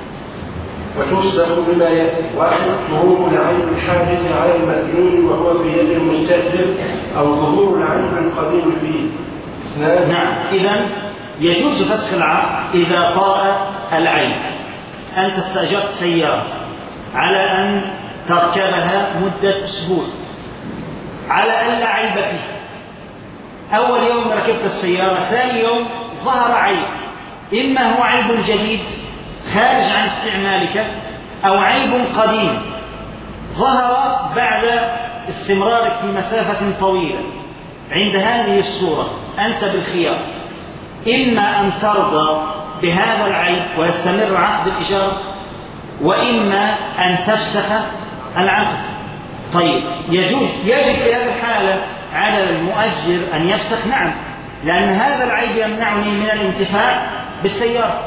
وتفسخ بما يأتي: 1. ظهور العين الحادث على المدين وهو في يد المستأجر، أو ظهور العين القديم فيه. نعم. إذن يجوز فسخ العقد إذا طار العين. أنت استأجرت سيارة على أن تركبها مدة أسبوع على أن لا عيب فيه. أول يوم ركبت السيارة، ثاني يوم ظهر عيب، إما هو عيب جديد خارج عن استعمالك أو عيب قديم ظهر بعد استمرارك في مسافة طويلة. عند هذه الصورة أنت بالخيار، إما أن ترضى بهذا العيب ويستمر عقد الإجارة، وإما أن تفسخ العقد. طيب يجب في هذه الحالة على المؤجر أن يفسخ؟ نعم، لأن هذا العيب يمنعني من الانتفاع بالسيارة.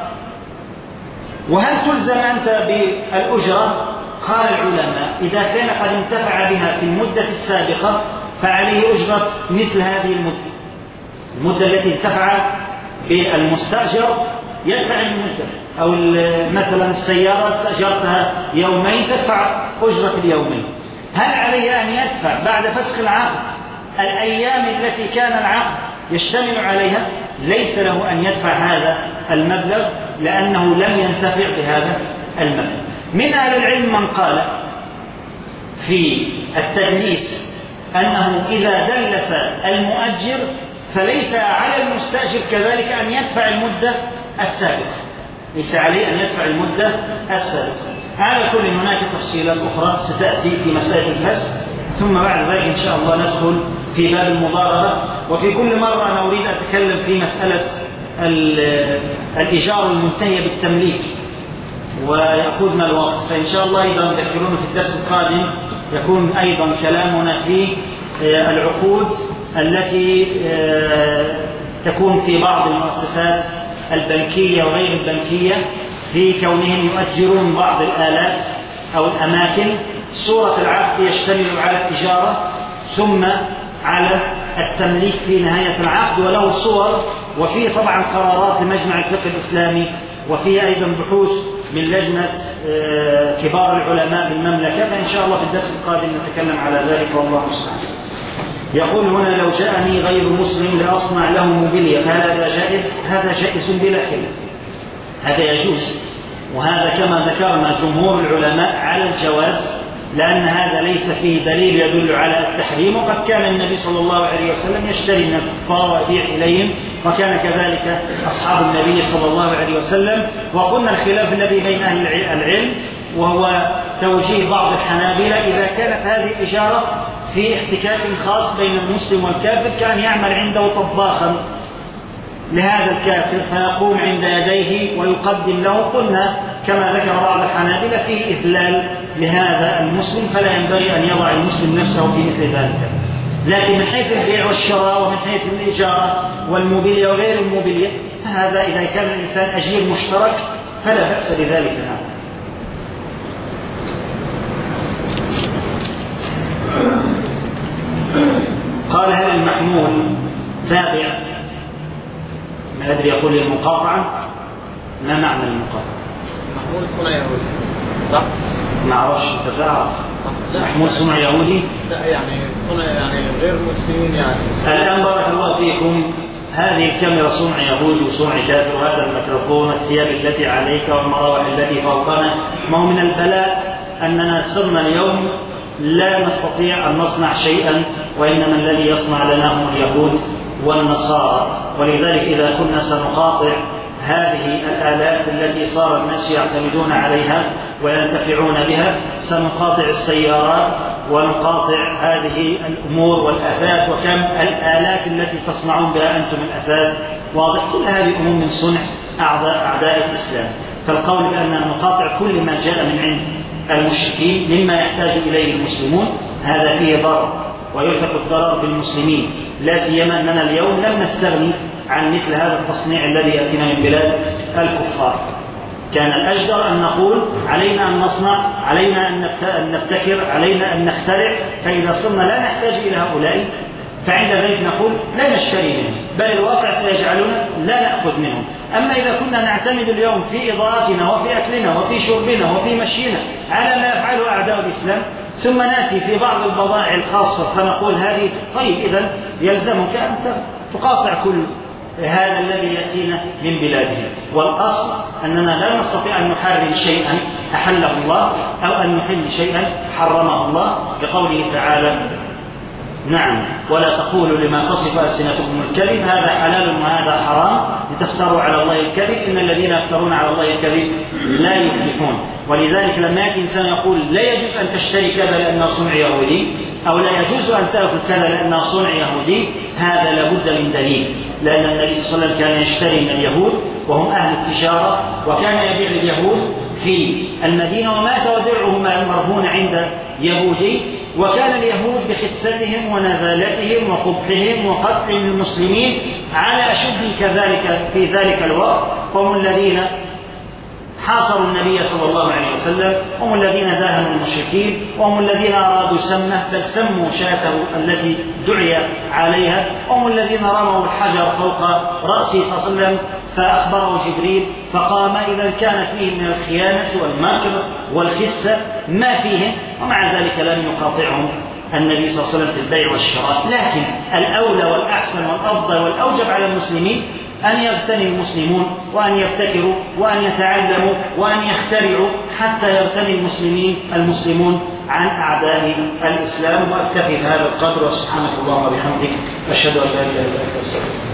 وهل تلزم أنت بالأجرة؟ قال العلماء إذا كان قد انتفع بها في المدة السابقة فعليه أجرة مثل هذه المدة التي انتفع بالمستأجر، يدفع المدة. أو مثلا السيارة استأجرتها يومين تدفع أجرة اليومين. هل عليه أن يدفع بعد فسخ العقد الأيام التي كان العقد يشتمل عليها؟ ليس له أن يدفع هذا المبلغ لأنه لم ينتفع بهذا المبلغ. من أهل العلم من قال في التدليس أنه إذا دلس المؤجر فليس على المستأجر كذلك أن يدفع المدة السابقة، ليس عليه أن يدفع المدة السابقة. على كل هناك تفصيلات أخرى ستأتي في مسألة الفسخ، ثم بعد ذلك إن شاء الله ندخل في باب المضاربة. وفي كل مرة أنا أريد أن أتكلم في مسألة الإيجار المنتهية بالتمليك، ويأخذنا الوقت، فإن شاء الله أيضا ذكرونا في الدرس القادم يكون أيضا كلامنا في العقود التي تكون في بعض المؤسسات البنكية وغير البنكية في كونهم يؤجرون بعض الآلات أو الأماكن. صورة العقد يشتمل على التجارة ثم على التمليك في نهاية العقد، وله صور، وفيه طبعا قرارات لمجمع الفقه الإسلامي، وفيه أيضا بحوث من لجنة كبار العلماء بالمملكة. فإن شاء الله في الدرس القادم نتكلم على ذلك والله المستعان. يقول هنا: لو جاءني غير مسلم لأصنع له موبيليا، فهذا جائز؟ هذا جائز بلا خلاف، هذا يجوز، وهذا كما ذكرنا جمهور العلماء على الجواز، لأن هذا ليس فيه دليل يدل على التحريم. وقد كان النبي صلى الله عليه وسلم يشتري من الكفار ويبيع إليهم، وكان كذلك أصحاب النبي صلى الله عليه وسلم. وقلنا الخلاف الذي بين أهل العلم وهو توجيه بعض الحنابلة إذا كانت هذه الإجارة في احتكاك خاص بين المسلم والكافر، كان يعمل عنده طباخا لهذا الكافر فيقوم عند يديه ويقدم له. قلنا كما ذكر بعض الحنابلة فيه إذلال لهذا المسلم، فلا ينبغي أن يضع المسلم نفسه في مثل ذلك. لكن من حيث البيع والشراء ومن حيث الإجارة والموبيليا وغير الموبيليا، فهذا إذا كان الإنسان أجير مشترك فلا بأس بذلك. قال: هل المحمول تابع؟ ما أدري، يقول لي المقاطعة. ما معنى المقاطعة؟ محمول صنع يهودي، صح؟ ما أعرفش، أنت تعرف محمول صنع يهودي؟ لا يعني صنع يعني غير مسلمين يعني. الآن بارك الله فيكم، هذه الكاميرا صنع يهودي وصنع كافر، وهذا الميكروفون، الثياب التي عليك والمراوح التي فوقنا. ما هو من البلاء أننا صرنا اليوم لا نستطيع أن نصنع شيئا، وإنما الذي يصنع لنا هم اليهود والنصارى. ولذلك إذا كنا سنقاطع هذه الآلات التي صار الناس يعتمدون عليها وينتفعون بها، سنقاطع السيارات ونقاطع هذه الأمور والأثاث، وكم الآلات التي تصنعون بها أنتم الأثاث. واضح، كل هذه أمور من صنع أعداء الإسلام. فالقول بأننا نقاطع كل ما جاء من عند المشركين مما يحتاج إليه المسلمون هذا فيه ضرر، ويلحق الضرر بالمسلمين، لا سيما أننا اليوم لم نستغني عن مثل هذا التصنيع الذي يأتينا من بلاد الكفار. كان الأجدر أن نقول علينا أن نصنع، علينا أن نبتكر، علينا أن نخترع، فإذا صرنا لا نحتاج إلى هؤلاء فعند ذلك نقول لا نشتري منهم، بل الواقع سيجعلنا لا نأخذ منهم. أما إذا كنا نعتمد اليوم في إضاءتنا وفي أكلنا وفي شربنا وفي مشينا على ما يفعله أعداء الإسلام، ثم نأتي في بعض البضائع الخاصة فنقول هذه، طيب إذن يلزمك أن تقاطع كل هذا الذي يأتينا من بلاده. والأصل أننا لا نستطيع أن نحرم شيئا أحله الله أو أن نحل شيئا حرمه الله، بقوله تعالى: نعم، ولا تقولوا لما تصف ألسنتكم الكذب هذا حلال وهذا حرام لتفتروا على الله الكذب إن الذين يفترون على الله الكذب لا يفلحون. ولذلك لما يأتي إنسان يقول لا يجوز أن تشتري كذا لأنه صنع يهودي، أو لا يجوز أن تأكل كذا لأنه صنع يهودي، هذا لابد من دليل، لأن النبي صلى الله عليه وسلم كان يشتري من اليهود وهم أهل التجارة، وكان يبيع اليهود في المدينة ومات ودرعه مرهون عند يهودي، وكان اليهود بخستهم ونذالتهم وقبحهم وقتلهم المسلمين على أشد كذلك في ذلك الوقت، هم الذين حاصروا النبي صلى الله عليه وسلم، هم الذين داهموا المشركين، وهم الذين أرادوا سمه، بل سموا شاته التي دعي عليها، هم الذين رموا الحجر فوق رأسه صلى الله عليه وسلم فأخبره جبريل فقام. إذا كان فيه من الخيانة والمكر والخسة ما فيهم، ومع ذلك لم يقاطعهم النبي صلى الله عليه وسلم في البيع والشراء. لكن الأولى والأحسن والأفضل والأوجب على المسلمين أن يغتني المسلمون وأن يبتكروا وأن يتعلموا وأن يخترعوا حتى يغتني المسلمون عن أعداء الإسلام. وأكتفي بهذا القدر، وسبحانك اللهم وبحمدك أشهد أن لا إله إلا أنت أستغفرك.